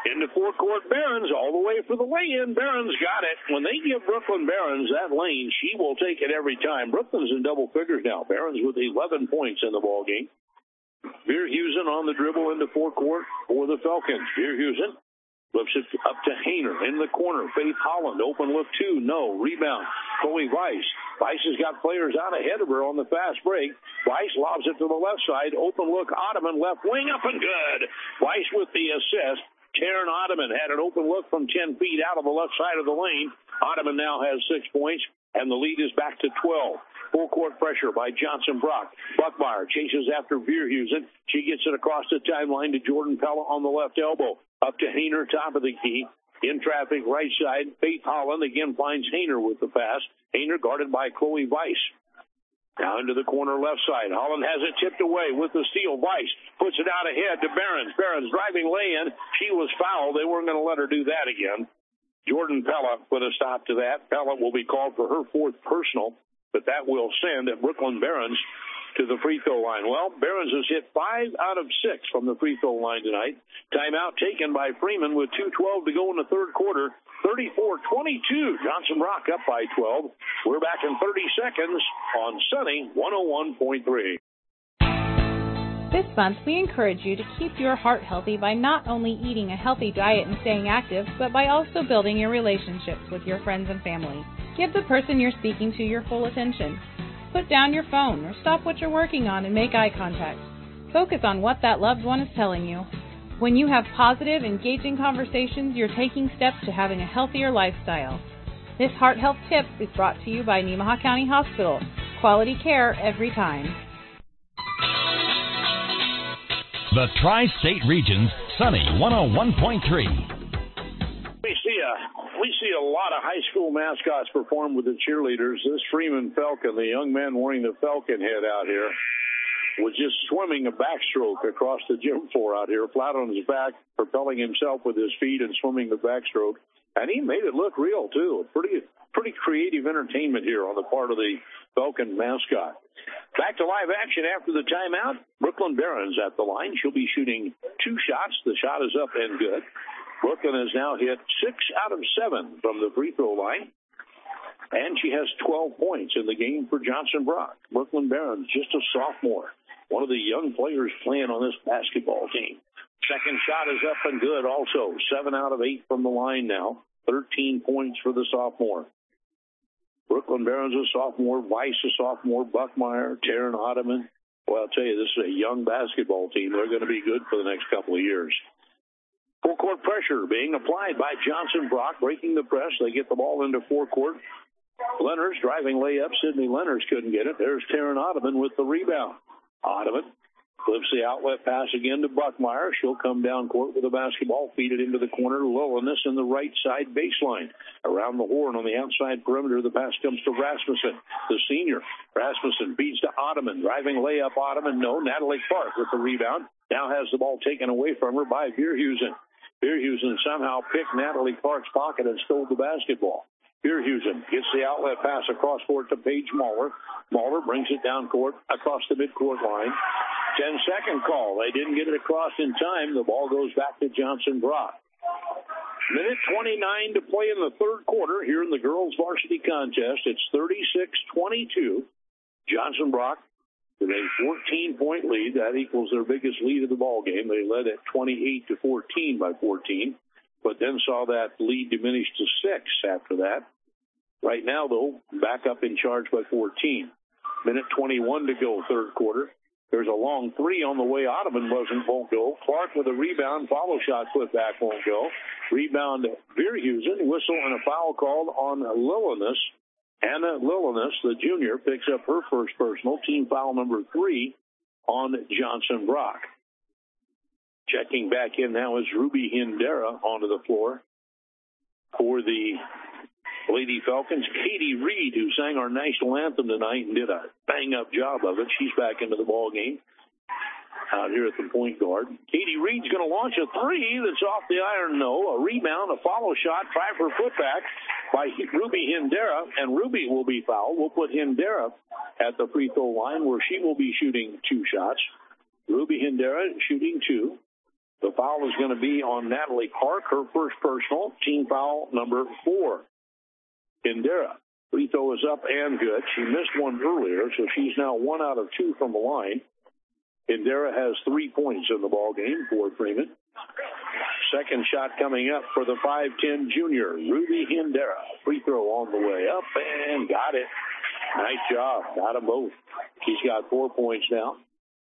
Into forecourt, Barons all the way for the lay-in. Barons got it. When they give Brooklyn Barons that lane, she will take it every time. Brooklyn's in double figures now. Barons with 11 points in the ball game. Beerhusen on the dribble into forecourt for the Falcons. Beerhusen flips it up to Hayner in the corner. Faith Holland, open look two, no. Rebound, Chloe Weiss. Weiss has got players out ahead of her on the fast break. Weiss lobs it to the left side. Open look, Ottoman, left wing, up and good. Weiss with the assist. Taryn Ottoman had an open look from 10 feet out of the left side of the lane. Ottoman now has 6 points, and the lead is back to 12. Full court pressure by Johnson Brock. Buckmeyer chases after Beerhusen. She gets it across the timeline to Jordan Pella on the left elbow. Up to Hayner, top of the key. In traffic, right side. Faith Holland again finds Hayner with the pass. Hayner guarded by Chloe Weiss. Now into the corner left side. Holland has it tipped away with the steal. Weiss puts it out ahead to Barons. Barons driving lay-in. She was fouled. They weren't going to let her do that again. Jordan Pella put a stop to that. Pella will be called for her fourth personal, but that will send at Brooklyn Barons to the free throw line. Well, Barons has hit 5 out of 6 from the free throw line tonight. Timeout taken by Freeman with 2:12 to go in the third quarter. 34-22. Johnson Brock up by 12. We're back in 30 seconds on Sunny 101.3. This month, we encourage you to keep your heart healthy by not only eating a healthy diet and staying active, but by also building your relationships with your friends and family. Give the person you're speaking to your full attention. Put down your phone or stop what you're working on and make eye contact. Focus on what that loved one is telling you. When you have positive, engaging conversations, you're taking steps to having a healthier lifestyle. This Heart Health Tip is brought to you by Nemaha County Hospital. Quality care every time. The Tri-State Region's Sunny 101.3. We see a lot of high school mascots perform with the cheerleaders. This Freeman Falcon, the young man wearing the Falcon head out here, was just swimming a backstroke across the gym floor out here, flat on his back, propelling himself with his feet and swimming the backstroke. And he made it look real, too. Pretty creative entertainment here on the part of the Falcon mascot. Back to live action after the timeout. Brooklyn Barons at the line. She'll be shooting 2 shots. The shot is up and good. Brooklyn has now hit 6 out of 7 from the free throw line. And she has 12 points in the game for Johnson Brock. Brooklyn Barons, just a sophomore. One of the young players playing on this basketball team. Second shot is up and good also. 7 out of 8 from the line now. 13 points for the sophomore. Brooklyn Barons a sophomore. Weiss a sophomore. Buckmeyer, Taryn Ottoman. Well, I'll tell you, this is a young basketball team. They're going to be good for the next couple of years. Full court pressure being applied by Johnson Brock, breaking the press. They get the ball into forecourt. Lenners driving layup. Sydney Lenners couldn't get it. There's Taryn Ottoman with the rebound. Ottoman flips the outlet pass again to Buckmeyer. She'll come down court with the basketball, feed it into the corner. Lilliness in the right side baseline. Around the horn on the outside perimeter, the pass comes to Rasmussen, the senior. Rasmussen feeds to Ottoman. Driving layup, Ottoman, no. Natalie Clark with the rebound. Now has the ball taken away from her by Beerhusen. Beerhusen somehow picked Natalie Clark's pocket and stole the basketball. Beerhusen gets the outlet pass across court to Paige Mahler. Mahler brings it down court across the midcourt line. 10-second call. They didn't get it across in time. The ball goes back to Johnson Brock. Minute 29 to play in the third quarter here in the girls varsity contest. It's 36-22. Johnson Brock with a 14-point lead. That equals their biggest lead of the ball game. They led at 28-14 by 14, but then saw that lead diminish to 6 after that. Right now, though, back up in charge by 14. Minute 21 to go, third quarter. There's a long three on the way. Ottoman won't go. Clark with a rebound. Follow shot put back won't go. Rebound Beerhusen. Whistle and a foul called on Lilliness. Anna Lilliness, the junior, picks up her first personal. Team foul number 3 on Johnson Brock. Checking back in now is Ruby Hindera onto the floor for the Lady Falcons. Katie Reed, who sang our national anthem tonight and did a bang-up job of it. She's back into the ball game out here at the point guard. Katie Reed's going to launch a three that's off the iron, no. A rebound, a follow shot, try for putback by Ruby Hindera, and Ruby will be fouled. We'll put Hindera at the free throw line where she will be shooting 2 shots. Ruby Hindera shooting 2. The foul is going to be on Natalie Clark, her first personal, team foul number 4. Hindera, free throw is up and good. She missed one earlier, so she's now 1 out of 2 from the line. Hindera has 3 points in the ball game for Freeman. Second shot coming up for the 5'10 junior, Ruby Hindera. Free throw on the way up and got it. Nice job. Got them both. She's got 4 points now.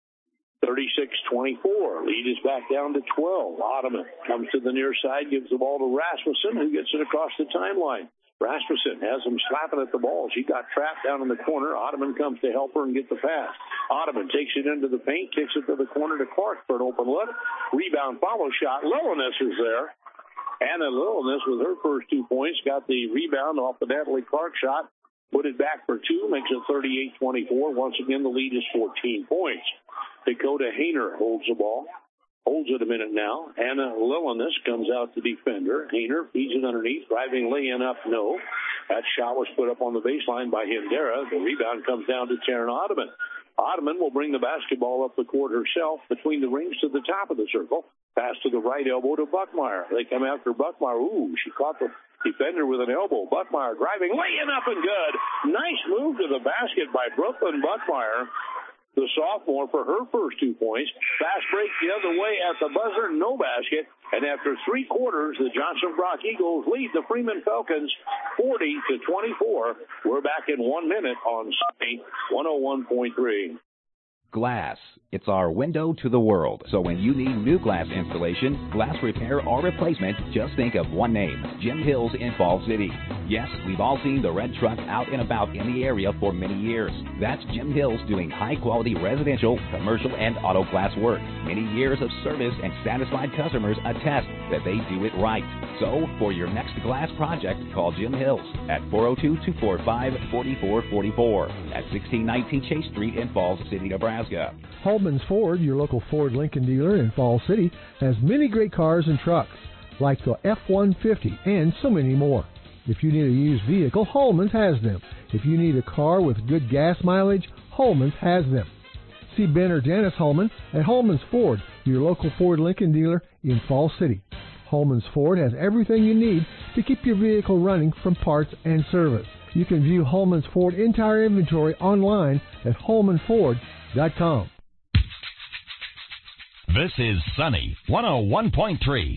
36-24. Lead is back down to 12. Ottoman comes to the near side, gives the ball to Rasmussen, who gets it across the timeline. Rasmussen has him slapping at the ball. She got trapped down in the corner. Ottoman comes to help her and get the pass. Ottoman takes it into the paint, kicks it to the corner to Clark for an open look. Rebound, follow shot. Lilliness is there. Anna Lilliness with her first 2 points got the rebound off the Natalie Clark shot. Put it back for 2, makes it 38-24. Once again, the lead is 14 points. Dakota Hayner holds the ball. Holds it a minute now. Anna Lilliness comes out to defend her. Hayner feeds it underneath. Driving lay-in up, no. That shot was put up on the baseline by Hindera. The rebound comes down to Taryn Ottoman. Ottoman will bring the basketball up the court herself between the rings to the top of the circle. Pass to the right elbow to Buckmeyer. They come after Buckmeyer. Ooh, she caught the defender with an elbow. Buckmeyer driving, laying up and good. Nice move to the basket by Brooklyn Buckmeyer, the sophomore, for her first 2 points. Fast break the other way at the buzzer, no basket. And after 3 quarters, the Johnson Brock Eagles lead the Freeman Falcons 40-24. We're back in 1 minute on Sunny 101.3. Glass. It's our window to the world. So when you need new glass installation, glass repair, or replacement, just think of one name, Jim Hills in Falls City. Yes, we've all seen the red truck out and about in the area for many years. That's Jim Hills doing high-quality residential, commercial, and auto glass work. Many years of service and satisfied customers attest that they do it right. So for your next glass project, call Jim Hills at 402-245-4444 at 1619 Chase Street in Falls City, Nebraska. Holman's Ford, your local Ford Lincoln dealer in Falls City, has many great cars and trucks, like the F-150 and so many more. If you need a used vehicle, Holman's has them. If you need a car with good gas mileage, Holman's has them. See Ben or Janice Holman at Holman's Ford, your local Ford Lincoln dealer in Falls City. Holman's Ford has everything you need to keep your vehicle running from parts and service. You can view Holman's Ford entire inventory online at holmanford.com. This is Sunny 101.3. 8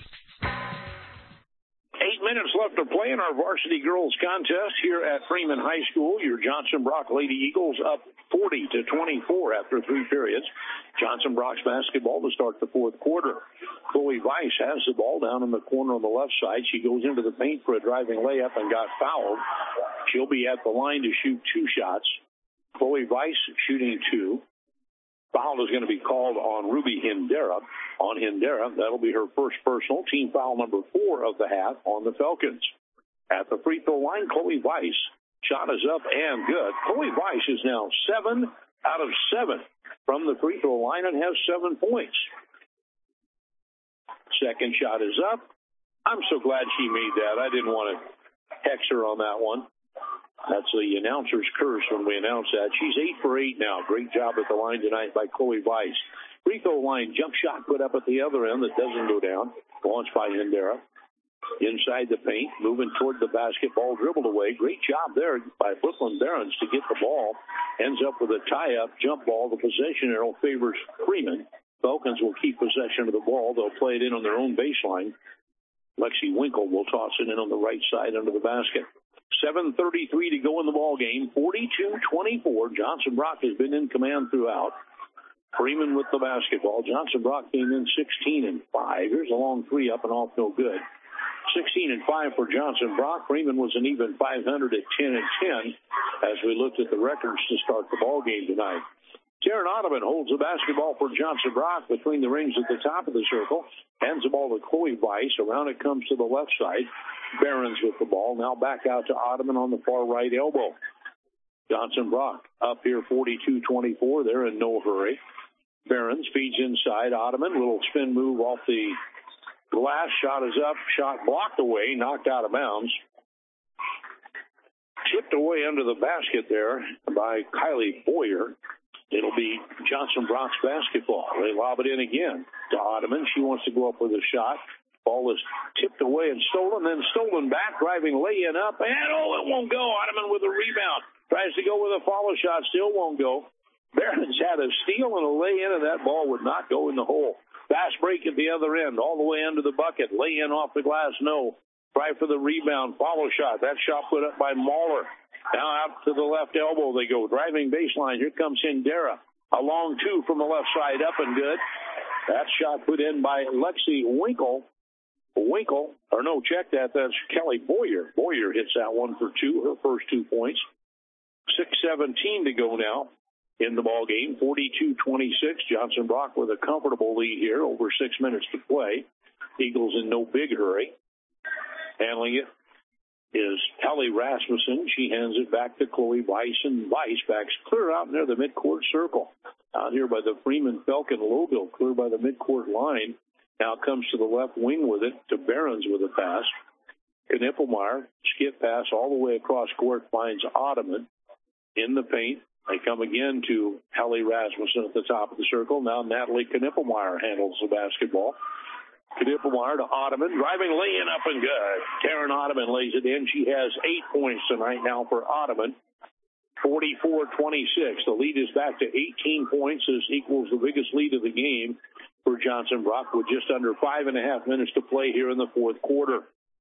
minutes left to play in our varsity girls contest here at Freeman High School. Your Johnson Brock Lady Eagles up 40-24 after 3 periods. Johnson Brock's basketball to start the 4th quarter. Chloe Weiss has the ball down in the corner on the left side. She goes into the paint for a driving layup and got fouled. She'll be at the line to shoot 2 shots. Chloe Weiss shooting 2. Foul is going to be called on Ruby Hindera. On Hindera, that'll be her first personal, team foul number 4 of the half on the Falcons. At the free throw line, Chloe Weiss. Shot is up and good. Chloe Weiss is now 7 out of 7 from the free throw line and has 7 points. Second shot is up. I'm so glad she made that. I didn't want to hex her on that one. That's the announcer's curse when we announce that. She's 8 for 8 now. Great job at the line tonight by Chloe Weiss. Free throw line jump shot put up at the other end that doesn't go down. Launched by Hindera. Inside the paint, moving toward the basketball, dribbled away. Great job there by Brooklyn Barons to get the ball. Ends up with a tie-up jump ball. The possession arrow favors Freeman. Falcons will keep possession of the ball. They'll play it in on their own baseline. Lexi Winkle will toss it in on the right side under the basket. 7:33 to go in the ball game. 42-24. Johnson Brock has been in command throughout. Freeman with the basketball. Johnson Brock came in 16-5. Here's a long 3 up and off, no good. 16-5 for Johnson Brock. Freeman was an even 500 at 10-10 as we looked at the records to start the ball game tonight. Taryn Ottoman holds the basketball for Johnson Brock between the rings at the top of the circle. Hands the ball to Chloe Weiss. Around it comes to the left side. Barons with the ball. Now back out to Ottoman on the far right elbow. Johnson Brock up here 42-24. They're in no hurry. Barons feeds inside. Ottoman, little spin move off the glass. Shot is up. Shot blocked away. Knocked out of bounds. Chipped away under the basket there by Kylie Boyer. It'll be Johnson Brock's basketball. They lob it in again. to Ottoman. She wants to go up with a shot. Ball is tipped away and stolen, then stolen back, driving lay-in up, and it won't go. Ottoman with a rebound. Tries to go with a follow shot, still won't go. Barron's had a steal and a lay-in, and that ball would not go in the hole. Fast break at the other end, all the way under the bucket. Lay-in off the glass, no. Try for the rebound, follow shot. That shot put up by Mahler. Now out to the left elbow they go. Driving baseline, here comes Hindera. A long two from the left side, up and good. That shot put in by Lexi Winkle. That's Kelly Boyer. Boyer hits that one for two, her first 2 points. 6:17 to go now in the ball game. 42-26. Johnson Brock with a comfortable lead here, over 6 minutes to play. Eagles in no big hurry. Handling it is Kelly Rasmussen. She hands it back to Chloe Weiss, and Weiss backs clear out near the midcourt circle. Out here by the Freeman Falcon logo, clear by the midcourt line. Now comes to the left wing with it to Barron's with a pass. Knippelmeyer, skip pass all the way across court, finds Ottoman in the paint. They come again to Kelly Rasmussen at the top of the circle. Now Natalie Knippelmeyer handles the basketball. Knippelmeyer to Ottoman, driving lay-in up and good. Taryn Ottoman lays it in. She has 8 points tonight now for Ottoman. 44-26. The lead is back to 18 points. This equals the biggest lead of the game for Johnson Brock with just under 5.5 minutes to play here in the fourth quarter.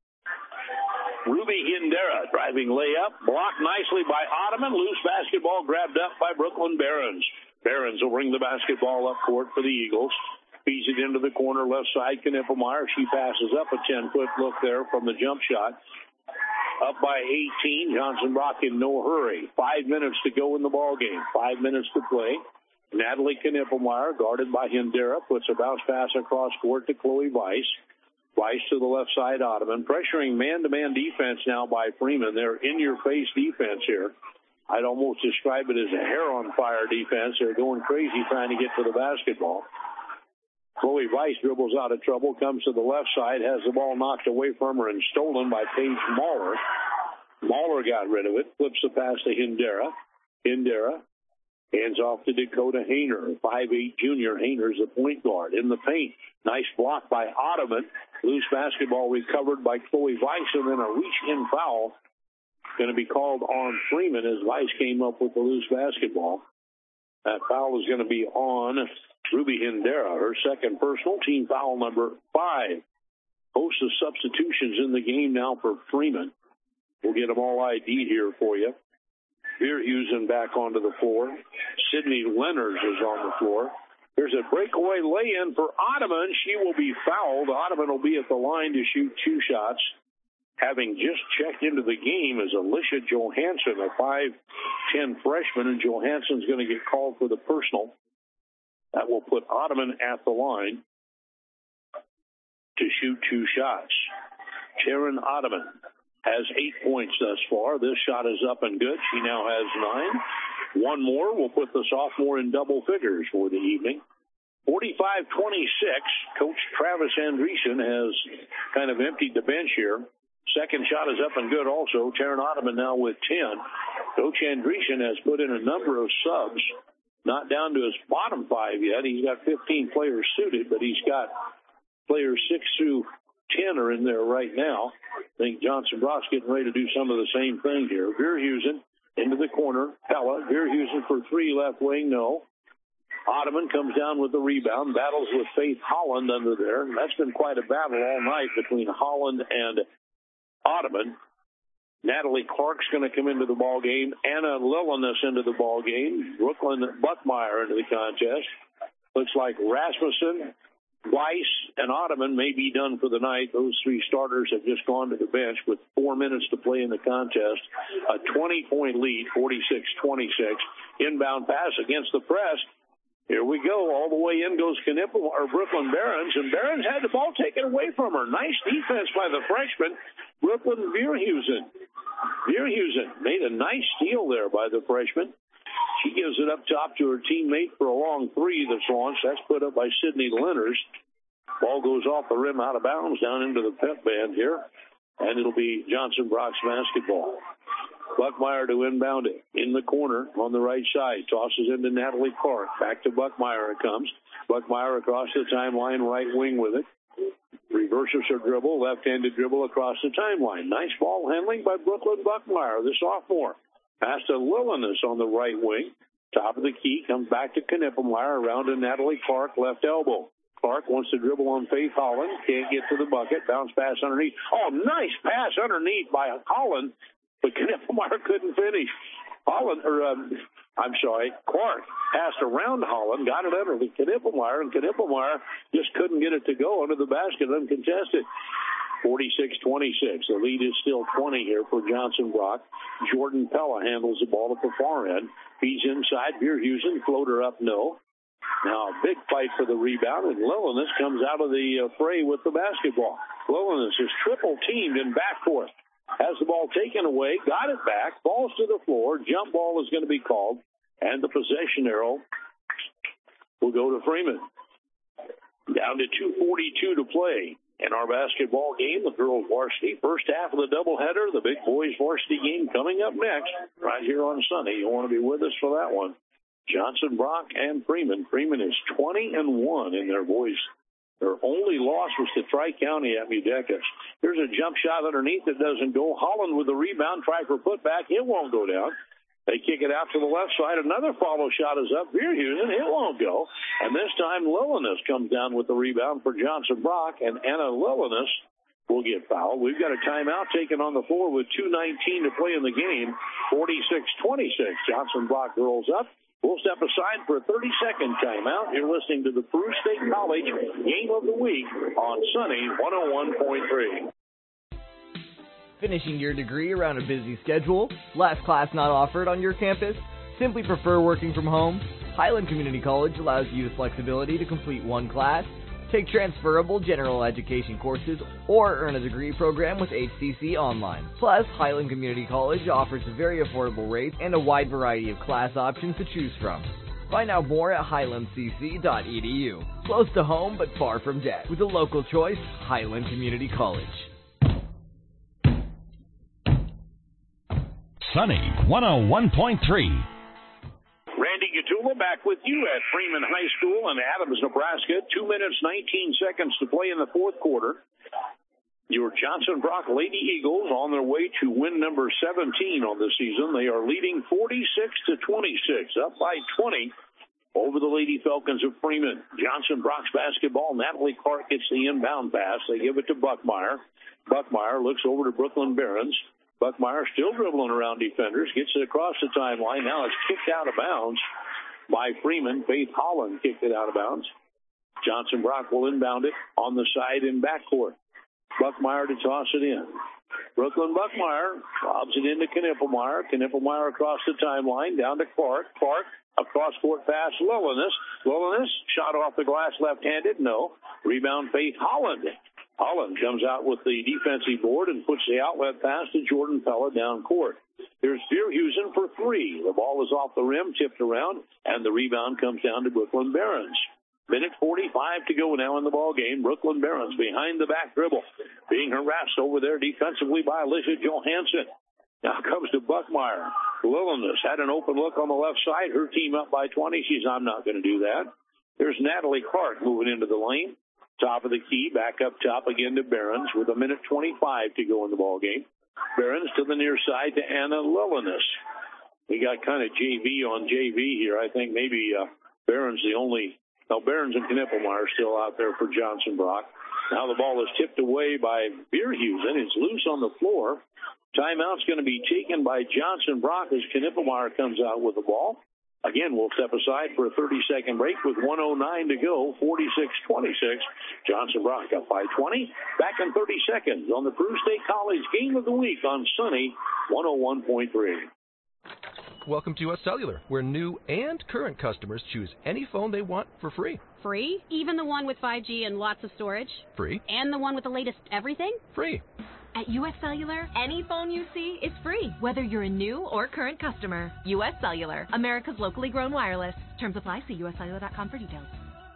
Ruby Hindera driving layup, blocked nicely by Ottoman. Loose basketball grabbed up by Brooklyn Barons. Barons will bring the basketball up court for the Eagles. Feeds it into the corner left side. Knippelmeyer, she passes up a 10-foot look there from the jump shot. Up by 18. Johnson Brock in no hurry. 5 minutes to go in the ball game. 5 minutes to play. Natalie Knippelmeyer, guarded by Hindera, puts a bounce pass across court to Chloe Weiss. Weiss to the left side, Ottoman. Pressuring man-to-man defense now by Freeman. They're in-your-face defense here. I'd almost describe it as a hair-on-fire defense. They're going crazy trying to get to the basketball. Chloe Weiss dribbles out of trouble, comes to the left side, has the ball knocked away from her and stolen by Paige Mahler. Mahler got rid of it, flips the pass to Hindera. Hindera hands off to Dakota Hayner, 5'8" junior. Hayner's the point guard in the paint. Nice block by Ottoman. Loose basketball recovered by Chloe Weiss, and then a reach-in foul going to be called on Freeman as Weiss came up with the loose basketball. That foul is going to be on Ruby Hindera, her second personal, team foul number 5. Host of substitutions in the game now for Freeman. We'll get them all ID'd here for you. Beerhusen back onto the floor. Sydney Leonard is on the floor. There's a breakaway lay-in for Ottoman. She will be fouled. Ottoman will be at the line to shoot 2 shots. Having just checked into the game is Alicia Johansson, a 5'10" freshman, and Johansson's going to get called for the personal. That will put Ottoman at the line to shoot 2 shots. Taryn Ottoman has 8 points thus far. This shot is up and good. She now has 9. One more will put the sophomore in double figures for the evening. 45-26. Coach Travis Andreessen has kind of emptied the bench here. Second shot is up and good also. Taryn Ottoman now with 10. Coach Andreessen has put in a number of subs, not down to his bottom 5 yet. He's got 15 players suited, but he's got players 6 through 10 are in there right now. I think Johnson Brock's getting ready to do some of the same thing here. Beerhusen into the corner. Pella. Beerhusen for 3 left wing. No. Ottoman comes down with the rebound. Battles with Faith Holland under there. That's been quite a battle all night between Holland and Ottoman. Natalie Clark's going to come into the ball game. Anna Lilliness into the ball game. Brooklyn Buckmeyer into the contest. Looks like Rasmussen, Weiss, and Ottoman may be done for the night. Those 3 starters have just gone to the bench with 4 minutes to play in the contest. A 20-point lead, 46-26. Inbound pass against the press. Here we go. All the way in goes Brooklyn Barons, and Barons had the ball taken away from her. Nice defense by the freshman, Brooklyn Beerhusen. Beerhusen made a nice steal there by the freshman. She gives it up top to her teammate for a long 3 that's launched. That's put up by Sydney Leonard. Ball goes off the rim out of bounds down into the pep band here, and it'll be Johnson Brock's basketball. Buckmeyer to inbound it. In the corner on the right side. Tosses into Natalie Clark. Back to Buckmeyer it comes. Buckmeyer across the timeline, right wing with it. Reverses her dribble, left-handed dribble across the timeline. Nice ball handling by Brooklyn Buckmeyer, the sophomore. Pass to Lilliness on the right wing. Top of the key, comes back to Knippelmeyer, around to Natalie Clark, left elbow. Clark wants to dribble on Faith Holland, can't get to the bucket, bounce pass underneath. Oh, nice pass underneath by Holland, but Knippelmeyer couldn't finish. Clark passed around Holland, got it under the Knippelmeyer, and Knippelmeyer just couldn't get it to go under the basket uncontested. 46-26. The lead is still 20 here for Johnson Brock. Jordan Pella handles the ball at the far end. He's inside. Beerhusen, floater up, no. Now a big fight for the rebound, and Lilliness comes out of the fray with the basketball. Lilliness is triple teamed in backcourt. Has the ball taken away, got it back, falls to the floor. Jump ball is going to be called, and the possession arrow will go to Freeman. Down to 2:42 to play in our basketball game. The girls varsity first half of the doubleheader. The big boys varsity game coming up next, right here on Sunday. You'll want to be with us for that one. Johnson Brock and Freeman. Freeman is 20-1 in their boys. Their only loss was to Tri-County at Mudecas. Here's a jump shot underneath that doesn't go. Holland with the rebound, try for putback. It won't go down. They kick it out to the left side. Another follow shot is up. Beerhusen, it won't go. And this time, Lilliness comes down with the rebound for Johnson Brock, and Anna Lilliness will get fouled. We've got a timeout taken on the floor with 2:19 to play in the game. 46-26. Johnson Brock girls up. We'll step aside for a 30-second timeout. You're listening to the Peru State College Game of the Week on Sunny 101.3. Finishing your degree around a busy schedule? Last class not offered on your campus? Simply prefer working from home? Highland Community College allows you the flexibility to complete one class, take transferable general education courses, or earn a degree program with HCC Online. Plus, Highland Community College offers very affordable rates and a wide variety of class options to choose from. Find out more at highlandcc.edu. Close to home but far from debt. With a local choice, Highland Community College. Sunny 101.3. Randy Gatula back with you at Freeman High School in Adams, Nebraska. 2 minutes, 19 seconds to play in the fourth quarter. Your Johnson Brock Lady Eagles on their way to win number 17 on the season. They are leading 46-26, up by 20 over the Lady Falcons of Freeman. Johnson Brock's basketball. Natalie Clark gets the inbound pass. They give it to Buckmeyer. Buckmeyer looks over to Brooklyn Barons. Buckmeyer still dribbling around defenders, gets it across the timeline. Now it's kicked out of bounds by Freeman. Faith Holland kicked it out of bounds. Johnson Brock will inbound it on the side in backcourt. Buckmeyer to toss it in. Brooklyn Buckmeyer lobs it into Knippelmeyer. Knippelmeyer across the timeline, down to Clark. Clark, a cross-court pass, Lilliness. Lilliness, shot off the glass left-handed, no. Rebound, Faith Holland. Holland comes out with the defensive board and puts the outlet pass to Jordan Pella down court. Here's Beerhusen for three. The ball is off the rim, tipped around, and the rebound comes down to Brooklyn Barons. Minute 45 to go now in the ball game. Brooklyn Barons behind the back dribble, being harassed over there defensively by Alicia Johansson. Now comes to Buckmeyer. Lilliness had an open look on the left side. Her team up by 20. I'm not going to do that. There's Natalie Clark moving into the lane. Top of the key, back up top again to Barons with a minute 25 to go in the ball game. Barons to the near side to Anna Lilliness. We got kind of JV on JV here. I think maybe Barons the only. Now Barons and Knippelmeyer still out there for Johnson Brock. Now the ball is tipped away by Beerhusen. It's loose on the floor. Timeout's going to be taken by Johnson Brock as Knippelmeyer comes out with the ball. Again, we'll step aside for a 30-second break with 1:09 to go, 46-26. Johnson Brock up by 20. Back in 30 seconds on the Peru State College Game of the Week on Sunny 101.3. Welcome to US Cellular, where new and current customers choose any phone they want for free. Free? Even the one with 5G and lots of storage? Free. And the one with the latest everything? Free. At U.S. Cellular, any phone you see is free, whether you're a new or current customer. U.S. Cellular, America's locally grown wireless. Terms apply. See uscellular.com for details.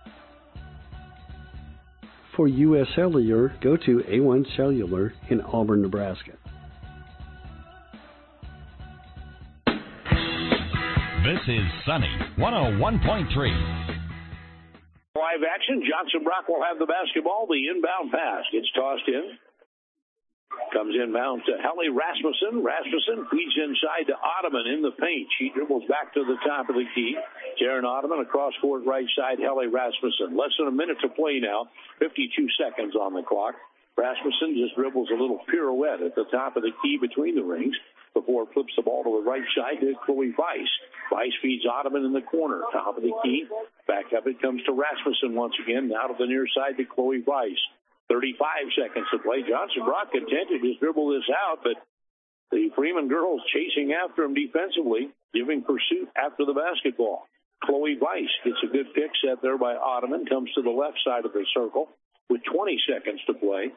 For U.S. Cellular, go to A1 Cellular in Auburn, Nebraska. This is Sunny 101.3. Live action. Johnson Brock will have the basketball. The inbound pass gets tossed in. Comes inbound to Helly Rasmussen. Rasmussen feeds inside to Ottoman in the paint. She dribbles back to the top of the key. Taryn Ottoman across court right side. Helly Rasmussen. Less than a minute to play now. 52 seconds on the clock. Rasmussen just dribbles a little pirouette at the top of the key between the rings before it flips the ball to the right side to Chloe Weiss. Weiss feeds Ottoman in the corner. Top of the key. Back up it comes to Rasmussen once again. Now to the near side to Chloe Weiss. 35 seconds to play. Johnson Brock content to just dribble this out, but the Freeman girls chasing after him defensively, giving pursuit after the basketball. Chloe Weiss gets a good pick set there by Ottoman, comes to the left side of the circle with 20 seconds to play.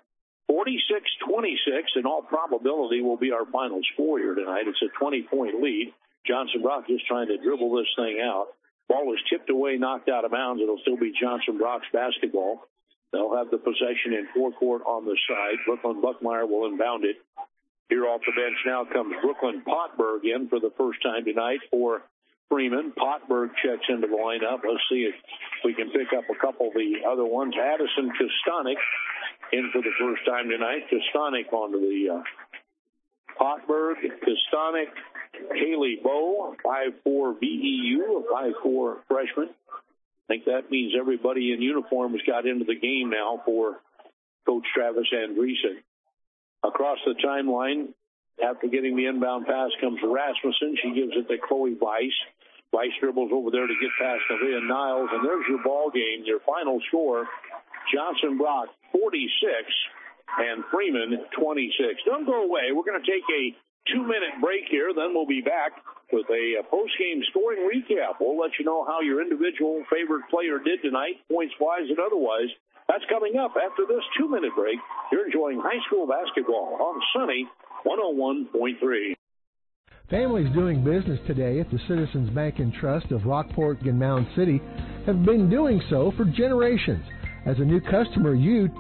46-26, in all probability, will be our final score here tonight. It's a 20-point lead. Johnson Brock just trying to dribble this thing out. Ball was tipped away, knocked out of bounds. It'll still be Johnson Brock's basketball. They'll have the possession in forecourt on the side. Brooklyn Buckmeyer will inbound it. Here off the bench now comes Brooklyn Potberg in for the first time tonight for Freeman. Potberg checks into the lineup. Let's see if we can pick up a couple of the other ones. Addison Kostanek in for the first time tonight. Kostanek onto the Potberg, Kostanek, Haley Bowe, 5'4" VEU, a 5'4" freshman. I think that means everybody in uniform has got into the game now for Coach Travis Andreessen. Across the timeline, after getting the inbound pass comes Rasmussen. She gives it to Chloe Weiss. Weiss dribbles over there to get past Nevaeh Niles, and there's your ball game. Your final score, Johnson Brock 46 and Freeman 26. Don't go away. We're going to take a 2-minute break here. Then we'll be back with a post-game scoring recap. We'll let you know how your individual favorite player did tonight, points-wise and otherwise. That's coming up after this 2-minute break. You're enjoying high school basketball on Sunny 101.3. Families doing business today at the Citizens Bank and Trust of Rockport and Mound City have been doing so for generations. As a new customer, you